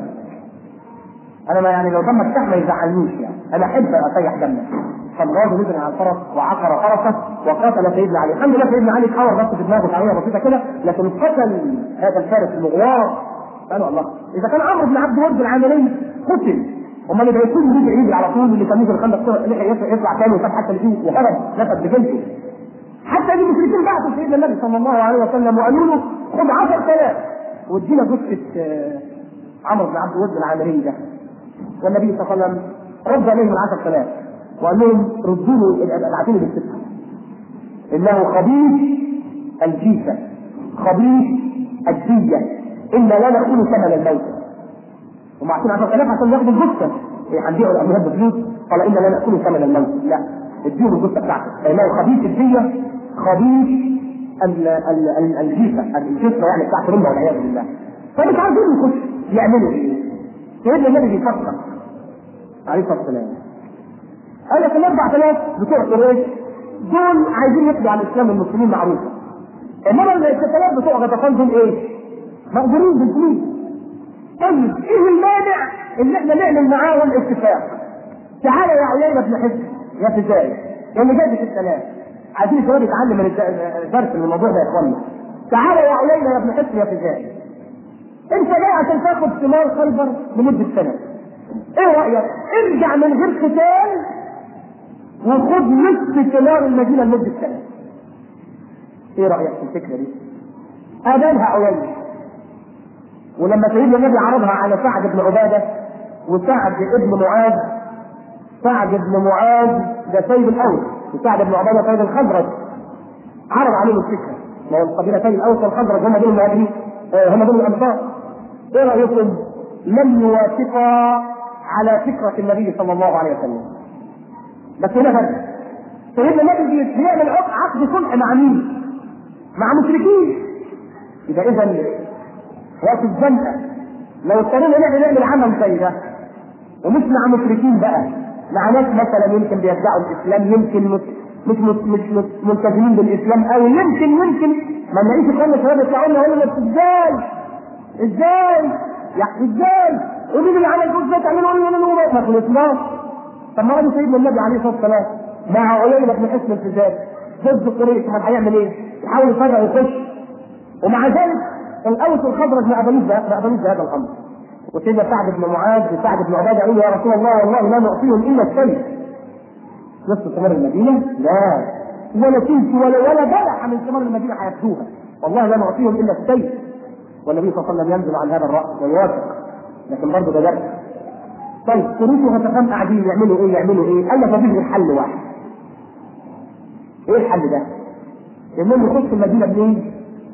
انا ما يعني لو دمك تحت ما يزعلنيش، يعني انا احب اسيح دمك. فالغاز نزل على الفرس وعقر فرسه وقاتل سيدنا علي. الحمد لله سيدنا علي اتحول بس في دماغه تعويره بسيطه كده، لكن قتل هذا الفارس المغوار. قالوا الله، اذا كان عمرو بن عبد ود العاملي قتل، امال اللي يكون يجي على طول اللي كان يجي الخندق يطلع تاني وساب حتى اللي فيه وهرب نفذ بجلده. حتى المشركين بعثوا سيدنا النبي صلى الله عليه وسلم وقالوا له خذ 10,000 وادينا جثه عمرو بن عبد ود العاملي ده. والنبي صلى الله عليه وسلم رد عليهم 10,000 وقال لهم ردوا له ابعتوا له بالسته، انه خبيث الجيفه خبيث الديه الا لا ناكل ثمن الموت. هم عارفين 10,000 عشان ياخدوا الجثه، هنبيعوا الاموال بفلوس، قال الا لا ناكل ثمن الموت، لا اديهم الجثه بتاعته، لانه خبيث الديه خبيث الجيفه الجثه يعني بتاعت رمه والعياذ بالله. فمش عارفين يخش يعملوا ايه؟ سيدنا النبي بيفكر عليه الصلاه والسلام. قال لك ال 4,000 بتوع قريش دول عايزين يقضوا على الاسلام والمسلمين معروفه، انما ال 6,000 بتوع غطفان دول ايه؟ مقدورين بالفلوس. طيب ايه المانع ان احنا نعمل معاهم اتفاق؟ تعالى يا عيينة بن حزم يا فزاي اللي جاي 6,000، عايزين الشباب يتعلم من درس من الموضوع ده يا اخوانا. تعالى يا عيينة يا ابن حزم يا فزاي، انت جاي عشان تاخد ثمار خيبر لمده سنه، ايه رايك؟ ارجع من غير قتال وخد نصف ثمار المدينه لمده سنه. ايه رايك في الفكره دي؟ ادانها عيينة. ولما سيدنا النبي عرضها على سعد بن عباده وسعد بن معاذ، سعد بن معاذ ده سيد الاوس وسعد بن عباده سيد الخزرج، عرض عليهم الفكره، ما هو القبيلتين الاوس والخزرج هم دول المهاجرين، هم دول الانصار. ايه رايكم؟ لم يوافقا على فكره النبي صلى الله عليه وسلم. بس هنا فرق، سيدنا النبي بيعمل عقد صلح مع مين؟ مع مشركين. يبقى اذا وقت الزنقه لو اضطرينا نعمل عمل زي ده ومش مع مشركين بقى، مع ناس مثلا يمكن بيدعوا الاسلام، يمكن مش ملتزمين بالاسلام، او يمكن ما نلاقيش اخواننا الشباب يطلعوا لنا يقولوا لنا ازاي يعني ازاي قولوا لي على الجزء تعملوا لنا في الاسلام. طب ما قالوا سيدنا النبي عليه الصلاه والسلام مع عيينة بن حصن الفزاز ضد قريش، هيعمل ايه؟ يحاول يفرق ويخش، ومع ذلك الاوس والخزرج ما قبلوش بهذا الامر. وسيدنا سعد بن معاذ وسعد بن عباده يقول يا رسول الله والله لا نعطيهم الا السيف. نصف ثمار المدينه؟ لا، ولا تلك ولا بلح من ثمار المدينه هياخدوها، والله لا نعطيهم الا السيف. والنبي صلى الله عليه وسلم ينزل عن هذا الراي ويوافق، لكن برضه ده درس. طيب قريش وغطفان قاعدين يعملوا ايه؟ قال لك مفيش غير حل واحد. ايه الحل ده؟ انهم يخشوا المدينه منين؟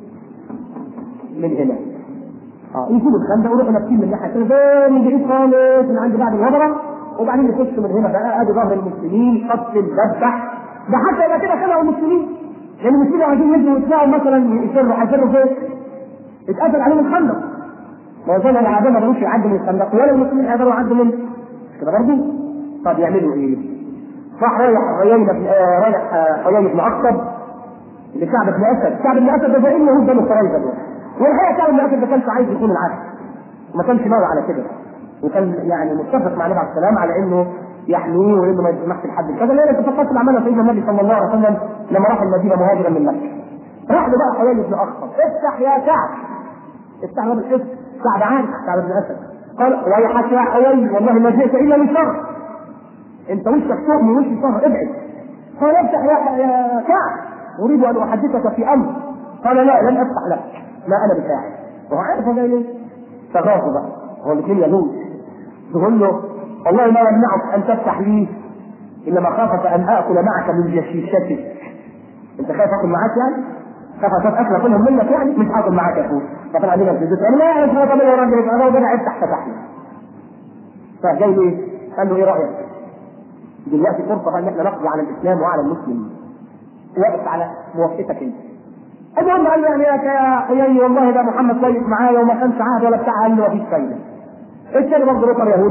من هنا. يجيبوا الخندق ويروحوا نفسين من ناحيه كده من بعيد خالص من عند بعد الهضره، وبعدين يخشوا من هنا بقى ادي ظهر المسلمين، قتل ذبح. ده حتى يبقى كده خلعوا المسلمين، لان المسلمين عايزين ينزلوا يطلعوا مثلا هيسروا فين؟ اتقتل عليهم الخندق. ما يظن العادة ما بقوش يعدوا من الخندق ولا المسلمين قدروا يعدوا منه كده برضه. طب يعملوا ايه؟ راح رايح حيي بن اخطب لكعب بن اسد. كعب بن اسد ده زي اليهود بنو قريظه دول، والحقيقه كعب بن اسد ده كانش عايز يكون العكس، ما كانش ناوي على كده، وكان يعني متفق مع النبي عليه السلام على انه يحميه وانه ما يسمحش لحد كذا، لان التفاقات اللي عملها سيدنا النبي صلى الله عليه وسلم لما راح المدينه مهاجرا من مكه. راح له بقى حيي بن اخطب، افتح يا كعب، افتح باب الاسم. كعب عارف كعب بن اسد، قال ويحك يا حيي والله ما جئت الا من شر، انت وشك تؤمن وش شر، ابعد. قال افتح يا كعب، اريد ان احدثك في امر. قال لا لن افتح لك، لا انا بتاعي. وهو عارف هذا ليه؟ فغاظوا بقى، هو الاثنين يدوس، تقول له والله ما يمنعك ان تفتح لي انما خافت ان اكل معك من جشيشتك. انت خايف اكل معاك يعني؟ خاف اكل كلهم منك يعني؟ مش هاكل معاك يا اخوي. فطلع علينا في الجزء انا ما اعرف هذا يا راجل، انا وجدع افتح فتح لي. فجاي ليه؟ قال له ايه رايك؟ دلوقتي فرصه ان احنا نقضي على الاسلام وعلى المسلمين. وقف على موافقتك انت. المهم قال له يعني يا حيي والله ده محمد كويس معايا وما كانش عهد ولا بتاع، قال له مفيش فايده. الثاني برضه رطل يهودي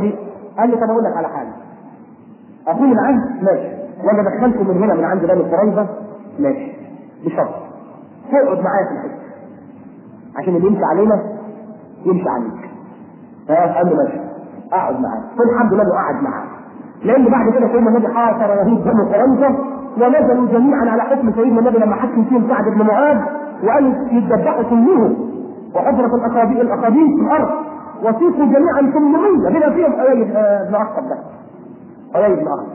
قال لي طب اقول لك على حاجه، اقول العهد ماشي، وانا دخلكم من هنا من عند بني قريظه ماشي، بشرط تقعد معايا في الحته عشان اللي يمشي علينا يمشي عليك. قال له ماشي اقعد معاه. فالحمد لله انه قعد معاه، لان بعد كده سيدنا النبي حاصر يهود بني قريظه ونزلوا جميعا على حكم سيدنا النبي لما حكم فيهم سعد بن معاذ وقال يتذبحوا كلهم وحضرة الاقابيل في الارض، وسيقوا جميعا 800 بما فيهم حوالي بن اخطب ده، حوالي بن اخطب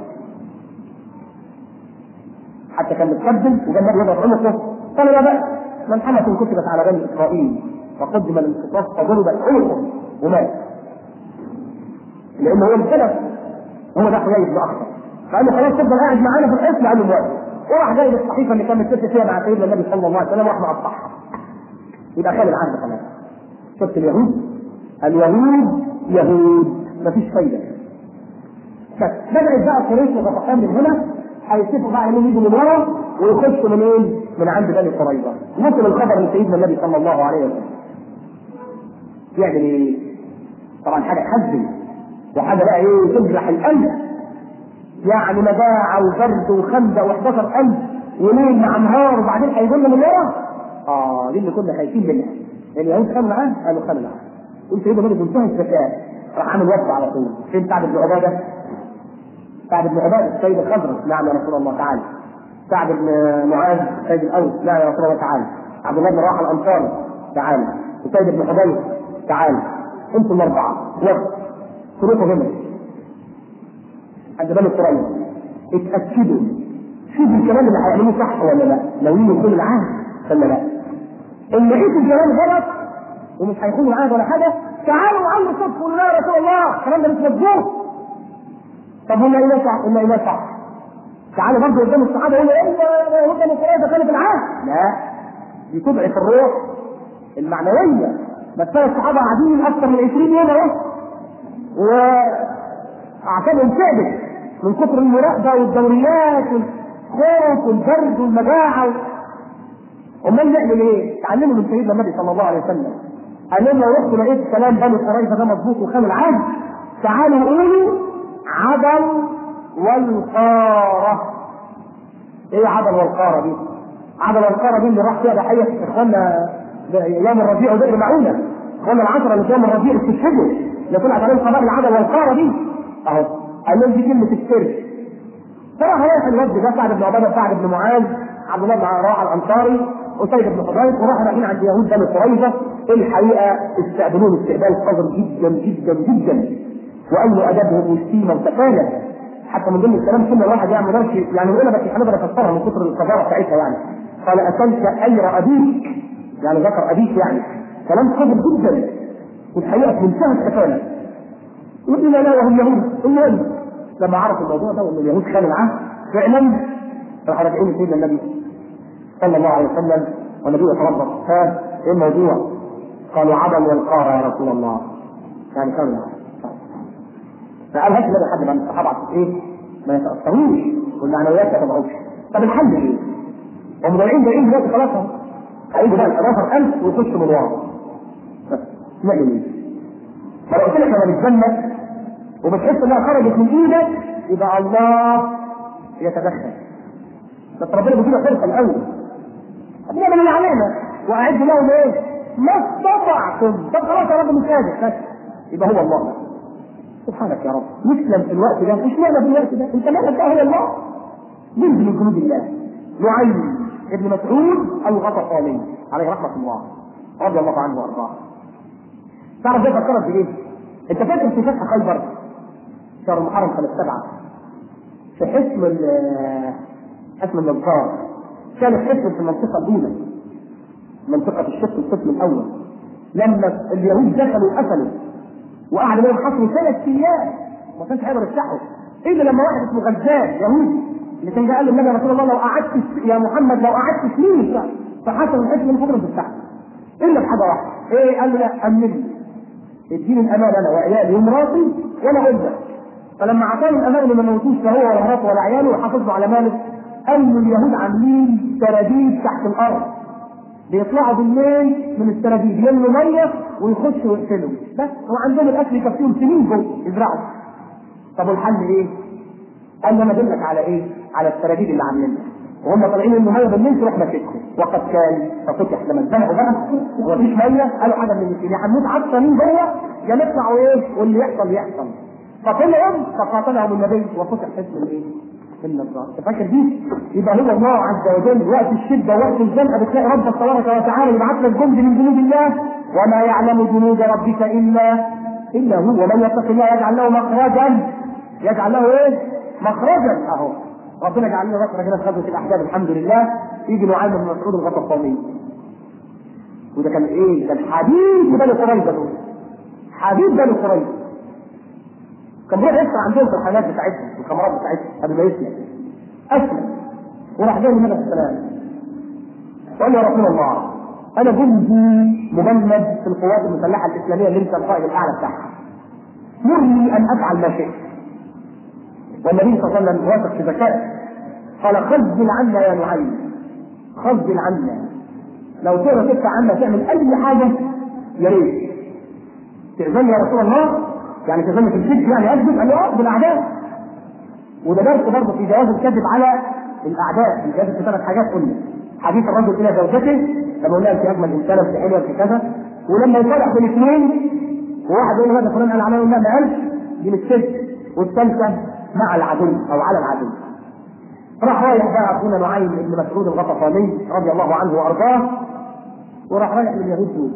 حتى كان متكبل وكان النبي يضرب عنقه. قال لا بأس، من حمس كتبت على بني اسرائيل وقدم الانقصاص فضربت عنقه ومات، لانه هو السلف هو ده حوالي بن اخطب. فقال له خلاص تفضل قاعد معانا في الحصن، قال له موافق. وراح جايب الصحيفه اللي كان متفق فيها مع سيدنا النبي صلى الله عليه وسلم وراح مقطعها، يبقى خالد العهد خلاص. شفت اليهود؟ اليهود يهود مفيش فايده. بس بدات بقى قريش وغطفان من هنا هيشوفوا بقى مين يجي من ورا ويخشوا من ايه؟ من عند بني قريظه. وصل الخبر لسيدنا النبي صلى الله عليه وسلم. يعمل ايه؟ طبعا حاجه تحزن وحاجه بقى ايه؟ تجرح القلب. يعني مجاعه وبرد وخندق و11000 وليل مع نهار وبعدين هيجولنا من ورا. دي اللي كنا خايفين منها. اليهود كانوا معاه؟ قالوا كانوا معاه. قلت سيدنا النبي بمنتهى الذكاء راح عامل وفد على طول. فين سعد بن عباده؟ سعد بن عباده سيد الخزرج، نعم يا رسول الله تعالى. سعد بن معاذ سيد الاوس، نعم يا رسول الله تعالى. عبد الله بن رواحه الانصاري تعالى، وسيد بن حضير تعالى. انتم الاربعه وفد تروحوا هنا عند بني قريظه، اتاكدوا شوفوا الكلام اللي هيعملوه صح ولا لا، ناويين يكون العهد ولا لا. ان لقيتوا الكلام غلط ومش هيكونوا العهد ولا حاجه تعالوا وعلوا صدقوا لله يا رسول الله، الكلام ده مش مظبوط. طب هم ايه صح؟ هم ايه صح؟ تعالوا برضه قدام الصحابه يقولوا ايه هو كان القرآن كانت العهد؟ لا، دي تضعف الروح المعنويه. بس الصحابه قاعدين اكثر من 20 يوم اهو واعصابهم ثابت من كثر المراقبه والدوريات والخوف والبرد والمجاعه. امال نعمل ايه؟ تعلموا من سيدنا النبي صلى الله عليه وسلم. قال لهم لو رحتوا لقيت كلام بني قريظه ده مظبوط وخان العهد تعالوا قولوا عدل والقاره. ايه عدل والقاره دي؟ عدل والقاره دي اللي راح فيها ضحيه اخواننا ايام الربيع وبئر معونه، اخواننا العشره اللي ايام الربيع استشهدوا اللي طلعت عليهم قبائل العدل والقاره دي اهو. قال لهم دي كلمه السر. فراح رايح الوفد ده سعد بن عباده، سعد بن معاذ، عبد الله بن رواحه الانصاري، وسيد بن حضير، وراحوا رايحين عند يهود بني قريظه. الحقيقه استقبلوه استقبال صادر جدا جدا جدا، وقالوا ادبهم والسيمه وتكالب. حتى من ضمن الكلام كنا الواحد يعمل رشي يعني يقولها بس هنقدر نفسرها من كثر القذاره بتاعتها يعني. قال اكلت اير ابيك، يعني ذكر ابيك، يعني كلام صادر جدا والحقيقه في منتهى التكالب. وقلنا لا وهم يهود. المهم لما عرفوا الموضوع ده وان اليهود خانوا العهد فعلا راح راجعين سيدنا النبي صلى الله عليه وسلم والنبي يتربص. ها ايه الموضوع؟ قالوا عدل والقاره يا رسول الله، يعني خانوا العهد. فقال هات النبي حد من الصحابه ايه ما يتاثروش والمعنويات ما تضعفش. طب الحل ايه؟ هم جايين دلوقتي خلاص هيجوا بقى 11000 ويخشوا من ورا. بس نعمل ايه؟ فلو قلت لك انا بتجنن وبتحس انها خرجت من ايدك يبقى الله يتدخل. بس ربنا بيجيب فرصه الاول. ربنا من علينا واعد لهم ايه؟ ما استطعتم. طب خلاص يا رب مش قادر، يبقى هو الله. سبحانك يا رب نسلم في الوقت ده. مش معنى في الوقت ده انت مالك هو الله. مين من جنود الله؟ نعيم ابن مسعود الغطفاني عليه رحمه الله رضي الله عنه وارضاه. تعرف ده فكرت بايه؟ انت فاكر في فتح خيبر شهر محرم سنه 7 في حسم النصار كان الحسم في المنطقه الاولى، منطقه الشق القسم الاول. لما اليهود دخلوا وقتلوا وقعدوا لهم حصروا 3 ايام ما كانش هيقدر يفتحوا الا لما واحد اسمه غزال يهودي اللي كان قال للنبي يا رسول الله لو قعدت يا محمد لو قعدت سنين فحصل الحسم من فكره تفتحه الا بحاجه واحده. ايه؟ قال له لا امني، اديني الامان انا وعيالي ومراتي وانا اقول لك. فلما اعطاني الامان اللي ما موتوش لا هو ولا مراته ولا عياله وحافظوا على ماله، قال له اليهود عاملين سراديب تحت الارض بيطلعوا بالليل من السراديب يملوا ميه ويخشوا ويقتلوا. بس هو عندهم الاكل يكفيهم سنين جوه يزرعوا. طب والحل ايه؟ قال له انا ادلك على ايه؟ على السراديب اللي عاملينها وهم طالعين النهايه بالليل تروح ماسكهم وقد كان ففتح لما اتزنقوا بقى ومفيش ميه قالوا حاجه من الاثنين يا هنموت عطشانين جوه يا نطلعوا ايه واللي يحصل يحصل. فطلعوا فقاتلهم النبي وفتح حزب الايه؟ النصارى. فاكر دي؟ يبقى هو الله عز وجل وقت الشده وقت الزنقه بتلاقي ربك تبارك وتعالى يبعث لك جند من جنود الله وما يعلم جنود ربك الا هو. ومن يتق الله يجعل له مخرجا يجعل له ايه؟ مخرجا اهو. ربنا جعل لنا مخرج كده في غزوه الاحزاب الحمد لله. يجي نعيم بن مسعود الغطفاني وده كان ايه؟ كان حبيب بني قريظه دول. حبيب بني قريظه كان بيروح يسمع عندهم في الحاجات بتاعتهم الخمرات بتاعتهم قبل ما يسلم. اسلم وراح جاي النبي صلى الله عليه وسلم قال له يا رسول الله انا جندي مجند في القوات المسلحه الاسلاميه اللي انت القائد الاعلى بتاعها مرني ان افعل ما شئت. والنبي صلى الله عليه وسلم واثق في ذكائه قال خذل عنا يا نعيم خذل عنا لو تقدر تدفع عنا تعمل اي حاجه يا ريت تأذن يا رسول الله يعني تأذن في الكذب يعني اكذب قال له بالاعداء. وده درس برضه في جواز الكذب على الاعداء. الكذب في 3 حاجات قلنا حديث الرجل الى زوجته لما قلنا انت اجمل انسان انت حلوه انت كذا ولما يصالح بين اثنين وواحد يقول هذا فلان قال عليه ولا ما قالش دي الكذب والثالثه مع العدو او على العدو. راح رايح بقى اخونا نعيم بن مسعود الغطفاني رضي الله عنه وارضاه وراح رايح لليهود دول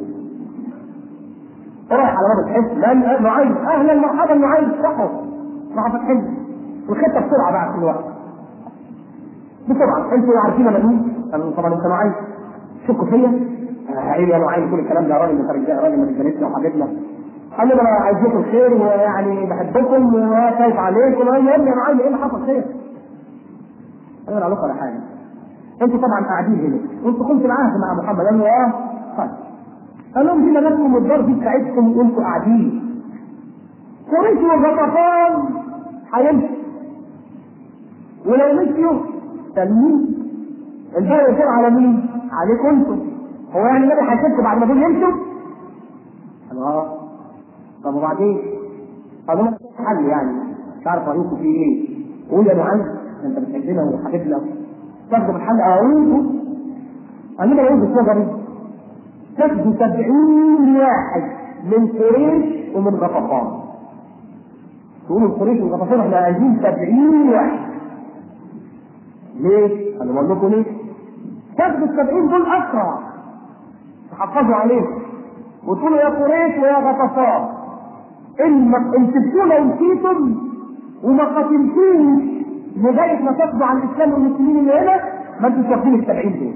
ورايح على باب الحزب لان نعيم اهلا مرحبا نعيم راحوا فاتحين الخطه بسرعه بقى في الوقت بسرعه. انتوا عارفين انا مين؟ قالوا طبعا انت نعيم شكوا فيا عيب يا نعيم كل الكلام ده راجل انت رجال راجل من رجالتنا وحبيبنا. قال لي انا عايز لكم الخير ويعني بحبكم وخايف عليكم. قال لي يا نعيم ايه اللي حصل خير؟ انا اقول لكم على حاجه انتوا طبعا قاعدين هنا وانتوا كنتوا العهد مع محمد. قال له طيب قال لهم دي مالكم والدار دي بتاعتكم وانتوا قاعدين قريش والغطفان هيمشوا ولو مشيوا تلمين الباقي يصير على مين؟ عليكم انتوا. هو يعني النبي هيسيبكم بعد ما دول يمشوا؟ قالوا طب وبعدين؟ قالوا لنا حل يعني مش عارف رايكم فيه ايه؟ قول يا نعيم انت بتحبنا وحبيبنا تاخدوا بالحل اقول قال لنا يوجد نظري تاخدوا 70 واحد من قريش ومن غطفان. تقولوا قريش وغطفان احنا عايزين 70 واحد. ليه؟ قالوا بقول لكم ليه؟ تاخدوا ال70 دول اسرع تحفظوا عليهم وتقولوا يا قريش ويا غطفان ان سبتونا ونسيتم وما قتلتوش لغايه ما تاخدوا عن الاسلام والمسلمين اللي هنا ما انتوا واخدين ال70 دول.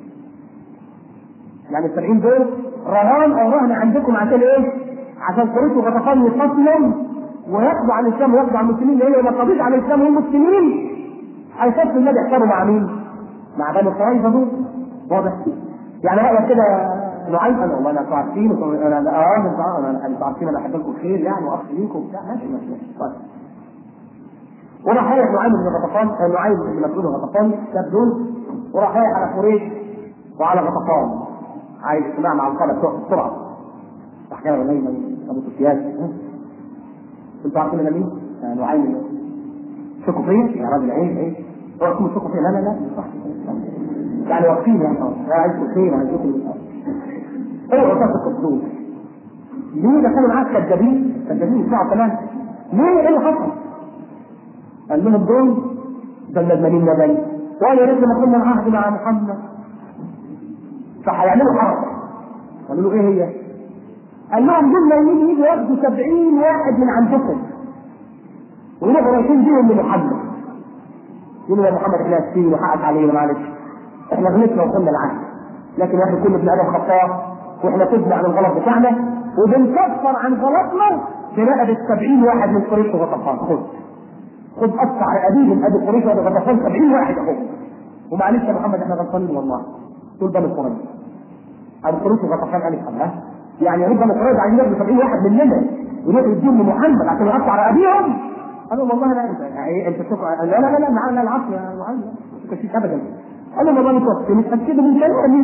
يعني ال70 دول رهان او رهن عندكم عشان ايه؟ عشان قريش وغطفان يقاتلوا وياخدوا عن الاسلام وياخدوا عن المسلمين اللي هنا وما قضيش عن الاسلام والمسلمين هيخافوا النبي يحصلوا مع مين؟ مع بني قريظه دول. واضح؟ يعني رايك كده نعيم انا والله انتوا عارفين انتوا عارفين انا احب لكم الخير يعني واخ ليكم وبتاع ماشي. طيب وراح رايح نعيم بن غطفان نعيم بن مسعود غطفان ساب دول وراح رايح على قريش وعلى غطفان عايز اجتماع مع القاده بسرعه. راح جاي غنيمه ابو سفيان انتوا عارفين انا مين؟ نعيم شكوا فيا يا راجل ايه اوعوا تشكوا فيا لا يعني واقفين يعني عايزكم الخير عايزكم اوعوا تثقوا الدول. ليه ده كانوا معاك كذابين يسمعوا كلام ليه؟ ايه اللي حصل؟ قال لهم دول ندمانين ندم وقال يا ريت ما كنا العهد مع محمد فهيعملوا حركه. قالوا له ايه هي؟ قال لهم دول ناويين يجوا ياخدوا 70 واحد من عندكم ويروحوا رايحين بيهم لمحمد يقولوا يا محمد احنا اسفين وحقك علينا معلش احنا غلطنا وقلنا العهد لكن احنا كل ابن ادم خطاء واحنا تبنى عن الغلط بتاعنا وبنكفر عن غلطنا برقبه 70 واحد من قريش وغطفان. خد قطع على ابيهم ابي قريش وغطفان 70 واحد اهو ومعلش يا محمد احنا غلطانين والله دول بني قريش. ابي قريش وغطفان قال الله يعني ربما قريش عايزين ياخدوا 70 واحد مننا ويروحوا يديهم لمحمد عشان يقطع على ابيهم. قالوا والله لا انت تشوفوا لا معانا العفو يا معلم ما فيش ابدا. قالوا والله متوكلين اتاكدوا من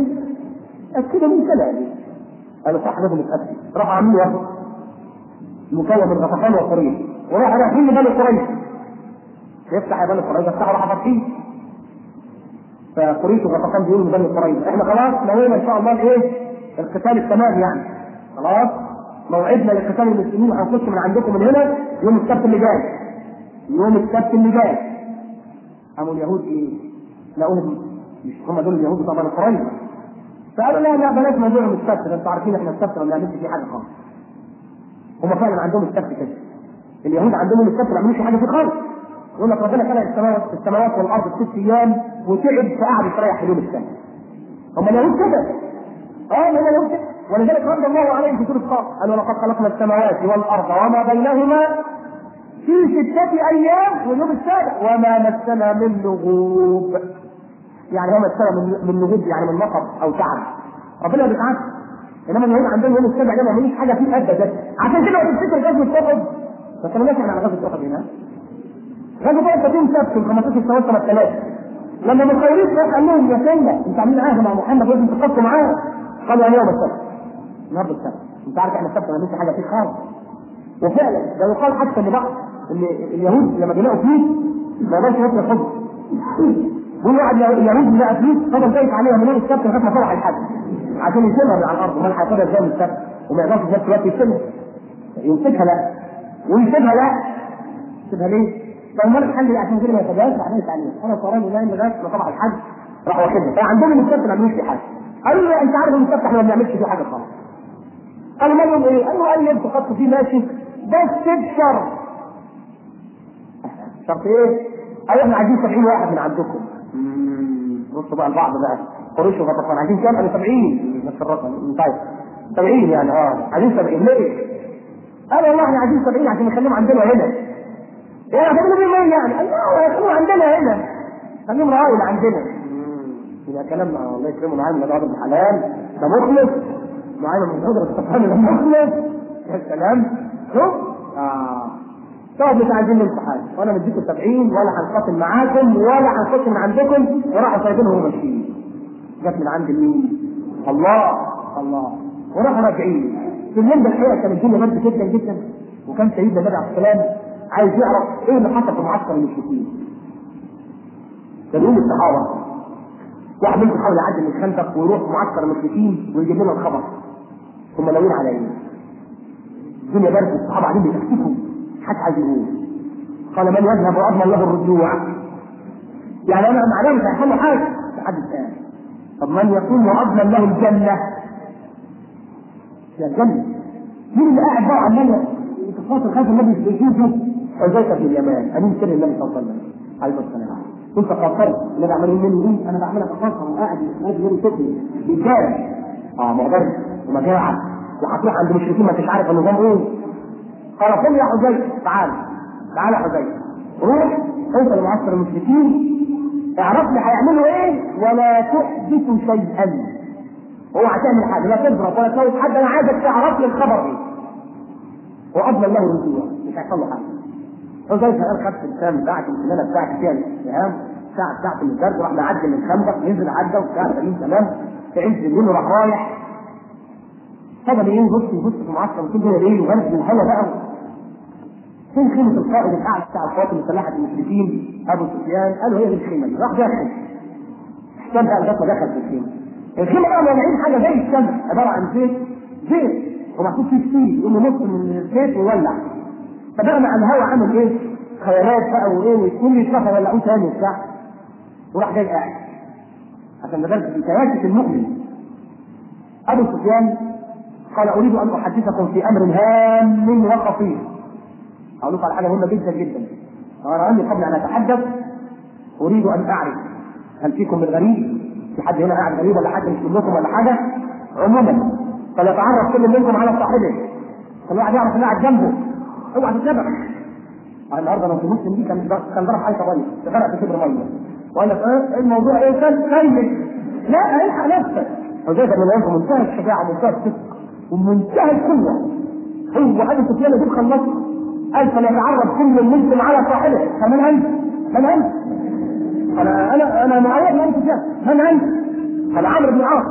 كلامي قالوا صح لازم نتاكد. راحوا عاملين واحد مكون من غطفان وقريش وراح رايحين لبني قريظة، يفتح يا بني قريظة، افتحوا راح فاتحين. فقريش وغطفان بيقولوا لبني قريظة احنا خلاص نوينا ان شاء الله الايه؟ القتال التمام يعني. خلاص موعدنا لقتال المسلمين وهنخش من عندكم من هنا يوم السبت اللي جاي. يوم السبت اللي جاي. قاموا اليهود ايه؟ لقوهم مش هم دول اليهود طبعا قريظة. فقالوا لا بلاش موضوع السبت، انتوا عارفين احنا السبت ما بنعملش فيه حاجة خالص. هم فعلا عندهم السبت كده. اليهود عندهم السبت ما بيعملوش حاجة فيه خالص. يقول لك ربنا خلق السماوات والارض في 6 ايام وتعب فقعد يستريح في يوم السبت. هم اليهود كده. هم اليهود كده. ولذلك رد الله عليهم في سورة قاف قال ولقد خلقنا السماوات والارض وما بينهما في 6 ايام واليوم السابع وما مسنا من لغوب. يعني هو مسنا من لغوب يعني من نقب او تعب. ربنا بيتعب. انما اليهود عندهم يوم السابع ده ما عملوش حاجه فيه ابدا. عشان كده تفتكر غزوه احد بس انا ماشي على غزوه احد هنا. غزوه احد يوم سبت ال 15 سنه 3000 لما المخيرين قال لهم يا سيدنا انتوا عاملين عهد مع محمد لازم تقطعوا معاه. قالوا يوم السبت النهارده السبت انت عارف احنا السبت ما بنعملش حاجه فيه خالص. وفعلا ده يقال حتى لبعض ان اليهود لما بيلاقوا فلوس ما يقدرش ياكل الخبز. هو واحد اليهود لقى فلوس فضل دايس عليها من يوم السبت لغايه ما طلع الحج عشان يشيلها من على الارض وما هياخدها ازاي من السبت وما يقدرش في نفس الوقت يشيلها. يمسكها لا ويسيبها لا. يسيبها ليه؟ فالمرء الحل عشان كده ما ياخدهاش بعدين عليها. انا صاروا نايم لغايه ما طلع الحج راح واخدها. فعندهم السبت ما بيعملوش فيه حاجه. قالوا له انت عارف ان السبت احنا ما بنعملش فيه حاجه خالص. قالوا مالهم ايه؟ قالوا انتوا خدتوا فيه ماشي بس بشرط. شرط ايه؟ قالوا احنا عايزين 70 واحد من عندكم. بصوا بقى البعض بقى قريش وغطفان عايزين كام؟ قالوا 70 نفس الرقم. طيب 70 يعني عايزين 70 ليه؟ قالوا والله احنا عايزين 70 عشان نخليهم عندنا هنا. ايه هتعملوا بيه ايه يعني؟ قال لا خلوهم عندنا هنا. خليهم رعاية عندنا. يبقى كلام الله يكرمه نعيم ده ابن حلال ده مخلص. نعيم من حضرة الصفحان ده مخلص. يا سلام شوف طب مش عايزين الامتحان وانا مديكم 70 ولا هنقاتل معاكم ولا هنخش من عندكم وراحوا سايبينهم وماشيين. جت من عند مين؟ الله وراحوا راجعين. في الليل ده الحقيقه كان الدنيا برد جدا جدا وكان سيدنا النبي عليه السلام عايز يعرف ايه اللي حصل في معسكر المشركين. كان يقول الصحابه واحد منهم يحاول يعدي من الخندق ويروح معسكر المشركين ويجيب لنا الخبر. ثم ناويين على ايه؟ الدنيا برد الصحابه قاعدين بيتكتفوا حتى عايز يقول قال من يذهب واضمن له الرجوع. يعني انا معناه مش هيحصل له حاجه لحد الان. طب من يقوم واضمن له الجنه؟ يا الجنه مين اللي قاعد بقى عمال يتفاصل خلف النبي يشوفه؟ حذيفه بن اليمان امين سر النبي صلى الله عليه وسلم عليه الصلاه والسلام. كنت قاصرت اللي بعمله مني ايه؟ انا بعملها قاصر وقاعد يشوفني بيتجاري معضل ومجاعه وهتروح عند المشركين ما انتش عارف النظام ايه. قال قل يا حذيفه تعال يا حذيفه روح اوصل لمعسكر المشركين اعرف لي هيعملوا ايه ولا تحدث شيئا. هو هتعمل حاجه لا تضرب ولا تسوي حد انا عايزك تعرف لي الخبر ايه. واضمن له الرجوع مش هيحصل له حاجه. حذيفه قال خدت السام بتاعتي السنه بتاعتي فيها السهام ساعه من البرد راح معدي من الخندق نزل عدى وبتاع تمام في عز الليل وراح رايح. فضل ايه يبص في معسكر كل ده ليل وغرب الهوا بقى. فين خيمه القائد الاعلى بتاع القوات المسلحه المشركين ابو سفيان؟ قالوا هي دي الخيمه دي. راح داخل احسن بقى لغايه ما دخل في الخيمه. الخيمه بقى مولعين حاجه زي الشمس عباره عن زيت ومحطوط فيه كتير يقوم نص من الزيت ويولع. فبقى مع الهواء عامل ايه؟ خيالات بقى وايه ويكون يشرفها ولعوه ثاني وبتاع. وراح جاي قاعد عشان ده في كياسه المؤمن. ابو سفيان قال اريد ان احدثكم في امر هام وخطير. اقول لكم على حاجه مهمه جدا جدا. انا عندي قبل ان اتحدث اريد ان اعرف هل فيكم من غريب؟ في حد هنا قاعد غريب ولا حد مش منكم ولا حاجه؟ عموما فليتعرف كل منكم على صاحبه. كل واحد يعرف اللي قاعد جنبه. اوعى تتنبأ. النهارده لو في مسلم دي كان ضرب حيطه ميه غرق في كبر ميه وقال لك الموضوع ايه؟ كان خايف. لا الحق نفسك. حذيفه بن اليمان منتهى الشجاعه ومنتهى الصدق ومنتهى القوه. هو ابو سفيان دي خلصها قال فليتعرف كل منكم على صاحبه. فمن انت؟ من انت؟ انا معاويه بن ابي سفيان. من انت؟ انا عمرو بن العاص.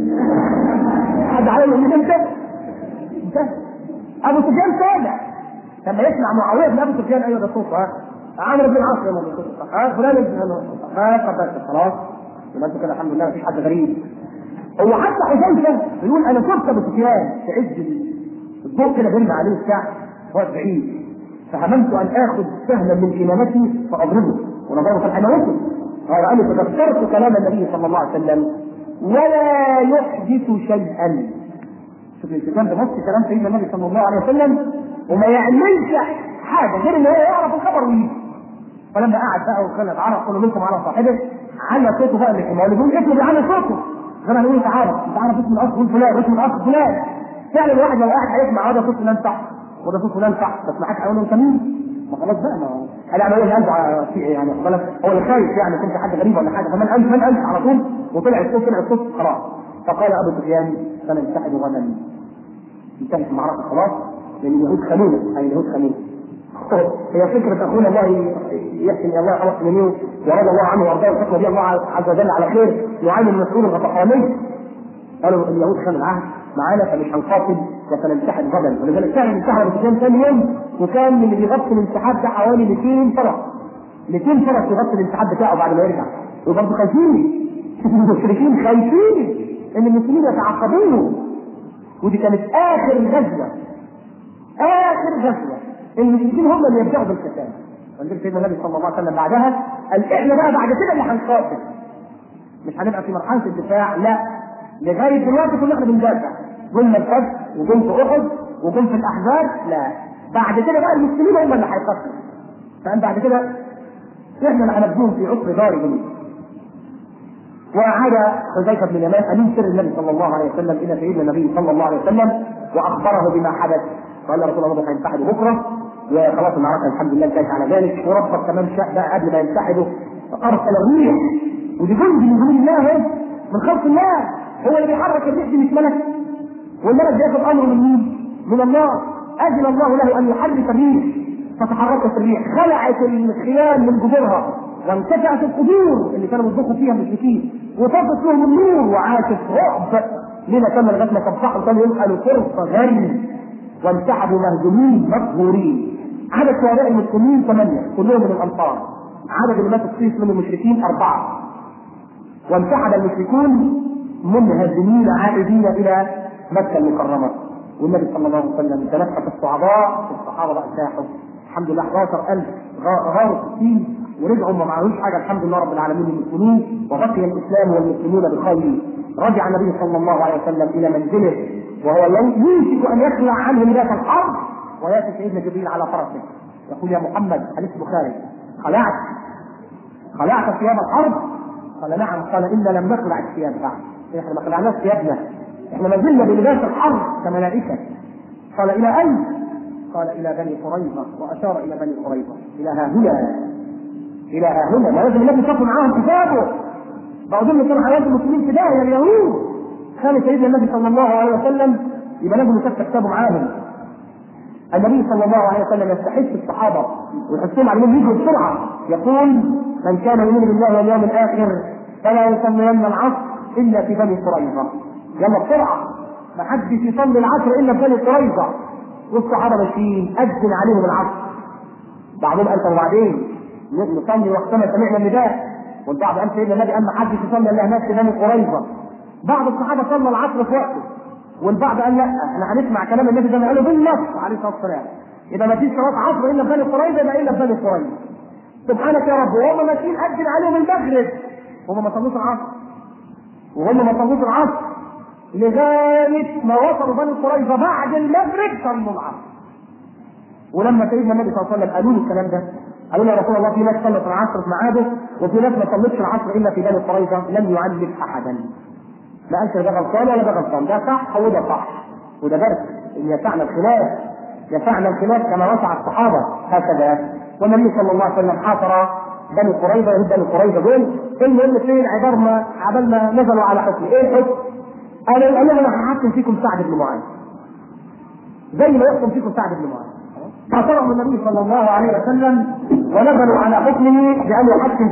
حد عارف من انت؟ ابو سفيان تابع لما يسمع معاويه بن ابي سفيان ايوه ده صوت عمرو بن العاص يا مولانا فلان بن خلاص يبقى انت كده الحمد لله مفيش حد غريب. هو حتى حذيفه يقول انا شفت ابو سفيان في عز الضوء كده بيرمي عليه الساعه وهو بعيد فهممت ان اخذ سهما من امامتي فاضربه ونظره في حمامته. قال انا تذكرت كلام النبي صلى الله عليه وسلم ولا يحدث شيئا. شوف الانسان بنص كلام سيدنا النبي صلى الله عليه وسلم وما يعملش حاجه غير ان هو يعرف الخبر ويجي. فلما قعد بقى وكان العرب كل منكم على صاحبه على صوته بقى اللي كانوا يقولون اسمه بيعلى صوته زي ما نقول تعالى اسم الاخ فلان اسم الاخ فلان. فعلا الواحد لو قاعد هيسمع هذا صوت فلان صح وده صوت فلان صح بس ما حدش هيقول له انت مين؟ ما خلاص بقى ما انا اقول انت يعني هو اللي خايف يعني كنت حد غريب ولا حاجه فمن انت على طول وطلع الصوت خلاص. فقال ابو سفيان سننسحب غدا انتهت المعركه خلاص لان اليهود خلينا اي اليهود خلينا. هي فكره اخونا الله يحسن الله خلق منه ورضى الله عنه وارضاه الحكمه دي الله عز وجل على خير يعين المسؤول الغطفاني. قالوا اليهود خانوا العهد معانا فمش هنقاتل وسننسحب غدا ولذلك كان انسحب ابو سفيان ثاني يوم وكان من اللي بيغطي الانسحاب ده حوالي 200 فرس 200 فرس يغطي الانسحاب بتاعه بعد ما يرجع وبرضه خايفين المشركين خايفين ان المسلمين يتعقبوه. ودي كانت اخر غزوه المشركين هم اللي يبداوا بالقتال. ولذلك سيدنا النبي صلى الله عليه وسلم بعدها قال احنا بقى بعد كده اللي هنقاتل مش هنبقى في مرحله الدفاع لا لغايه دلوقتي كنا احنا بندافع قلنا الفتح وقلت في احد وقلت في الاحزاب لا بعد كده بقى المسلمين هم اللي هيقاتلوا. فان بعد كده احنا اللي هنبنيهم في عصر دارهم. وعاد حذيفه بن اليمان امين سر النبي صلى الله عليه وسلم الى سيدنا النبي صلى الله عليه وسلم واخبره بما حدث. قال رسول الله هينسحبوا بكره وخلاص المعركه الحمد لله انتهت على ذلك وربك كمان شاء بقى قبل ما ينسحبوا فارسل الريح ودي جند من جنود الله من خلق الله هو اللي بيحرك الريح دي مش ملك والملك بياخد امره من مين؟ من الله. اذن الله له ان يحرك الريح فتحركت الريح خلعت الخيام من جذورها وانتفعت القدور اللي كانوا بيطبخوا فيها المشركين وطفت لهم النور وعاشت رعب لما كان لغايه ما صبحوا كانوا يسالوا فرصه غريب وانسحبوا مهزومين مقهورين. عدد شهداء المسلمين 8 كلهم من الانصار. عدد اللي ماتوا فيه من المشركين 4 وانسحب المشركون منهزمين عائدين الى مكه المكرمه. والنبي صلى الله عليه وسلم تنفس الصعداء الصحابه بقى ساحوا الحمد لله 11000 غاروا 60 ورجعوا ما معهوش حاجه الحمد لله رب العالمين المسلمين وبقي الاسلام والمسلمون بخير. رجع النبي صلى الله عليه وسلم الى منزله وهو يوشك ان يخلع عنه لباس الحرب وياتي سيدنا جبريل على فرسه يقول يا محمد حديث البخاري خلعت ثياب الحرب؟ قال نعم. قال انا لم نخلع الثياب بعد احنا ما خلعناش ثيابنا احنا ما زلنا بلباس الحرب كملائكه. قال الى اين؟ قال الى بني قريظه واشار الى بني قريظه الى ها هنا ما لازم النبي يشوف معاهم كتابه بعضهم كانوا حياه المسلمين في داهيه اليهود. كان سيدنا النبي صلى الله عليه وسلم يبقى لازم يشوف كتابه معاهم. النبي صلى الله عليه وسلم يستحث الصحابه ويحثهم على انهم يجوا بسرعه يقول من كان يؤمن بالله واليوم الاخر فلا يصلين العصر الا في بني قريظه. يلا بسرعه ما حدش يصلي العصر الا في بني قريظه. والصحابه ماشيين اذن عليهم العصر بعضهم قال طب وبعدين نصلي وقتما سمعنا النداء والبعض قال سيدنا النبي اما حدش يصلي الا هناك في بني قريظه. بعض الصحابه صلى العصر في وقته والبعض قال لا احنا هنسمع كلام النبي زي ما قالوا بالنص عليه الصلاه والسلام اذا ما فيش صلاه عصر الا في بني قريظه يبقى الا في بني قريظه. سبحانك يا رب وهم ماشيين اذن عليهم المغرب وهم ما صلوش العصر لغايه ما وصلوا بني قريظه بعد المغرب صلوا العصر. ولما سيدنا النبي صلى الله عليه وسلم قالوا له الكلام ده قالوا له يا رسول الله في ناس صلت العصر في ميعاده وفي ناس ما صلتش العصر الا في بني قريظه لم يعلم احدا. ما قالش ده غلطان ولا ده غلطان ده صح وده صح وده درس ان يسعنا الخلاف كما وسع الصحابه هكذا. والنبي صلى الله عليه وسلم حاصر بني قريظه يهود بني قريظه دول المهم فين عبال ما نزلوا على حكم ايه الحكم؟ قالوا لهم انا هحكم فيكم سعد بن معاذ زي ما يحكم فيكم سعد بن معاذ. فصرهم النبي صلى الله عليه وسلم ونزلوا على حكمه بان يحكم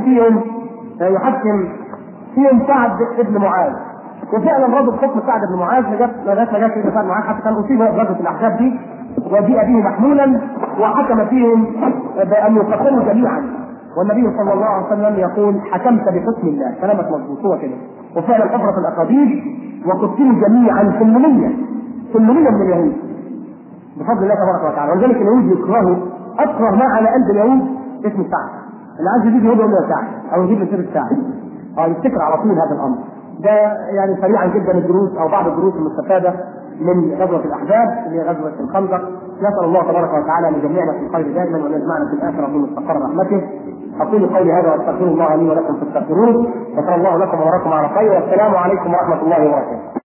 فيهم سعد بن معاذ. وفعلا رد حكم سعد بن معاذ لغايه ما جاء سيدنا سعد بن معاذ حتى كان اصيب غزوه الاحزاب دي وجيء به محمولا وحكم فيهم بأن يقتلوا جميعا، والنبي صلى الله عليه وسلم يقول حكمت بحكم الله، كلامك مضبوط كده. وفعلا حفرت الأقاديم وقتلوا جميعا 800 من اليهود بفضل الله تبارك وتعالى. ولذلك اليهود يكرهوا أكره ما على قلب اليهود اسم سعد، اللي عايز يجيب يهود يقول له سعد أو يجيب له سيرة سعد، يفتكر على طول هذا الأمر. ده يعني سريعا جدا الدروس أو بعض الدروس المستفادة من غزوة الأحزاب اللي هي غزوة الخندق. نسأل الله تبارك وتعالى أن يجمعنا في الخير دائما وأن يجمعنا في الآخرة في مستقر رحمته. أقول قولي هذا وأستغفر الله لي ولكم فاستغفروه، وصلى الله لكم وبارك على خير، والسلام عليكم ورحمة الله وبركاته.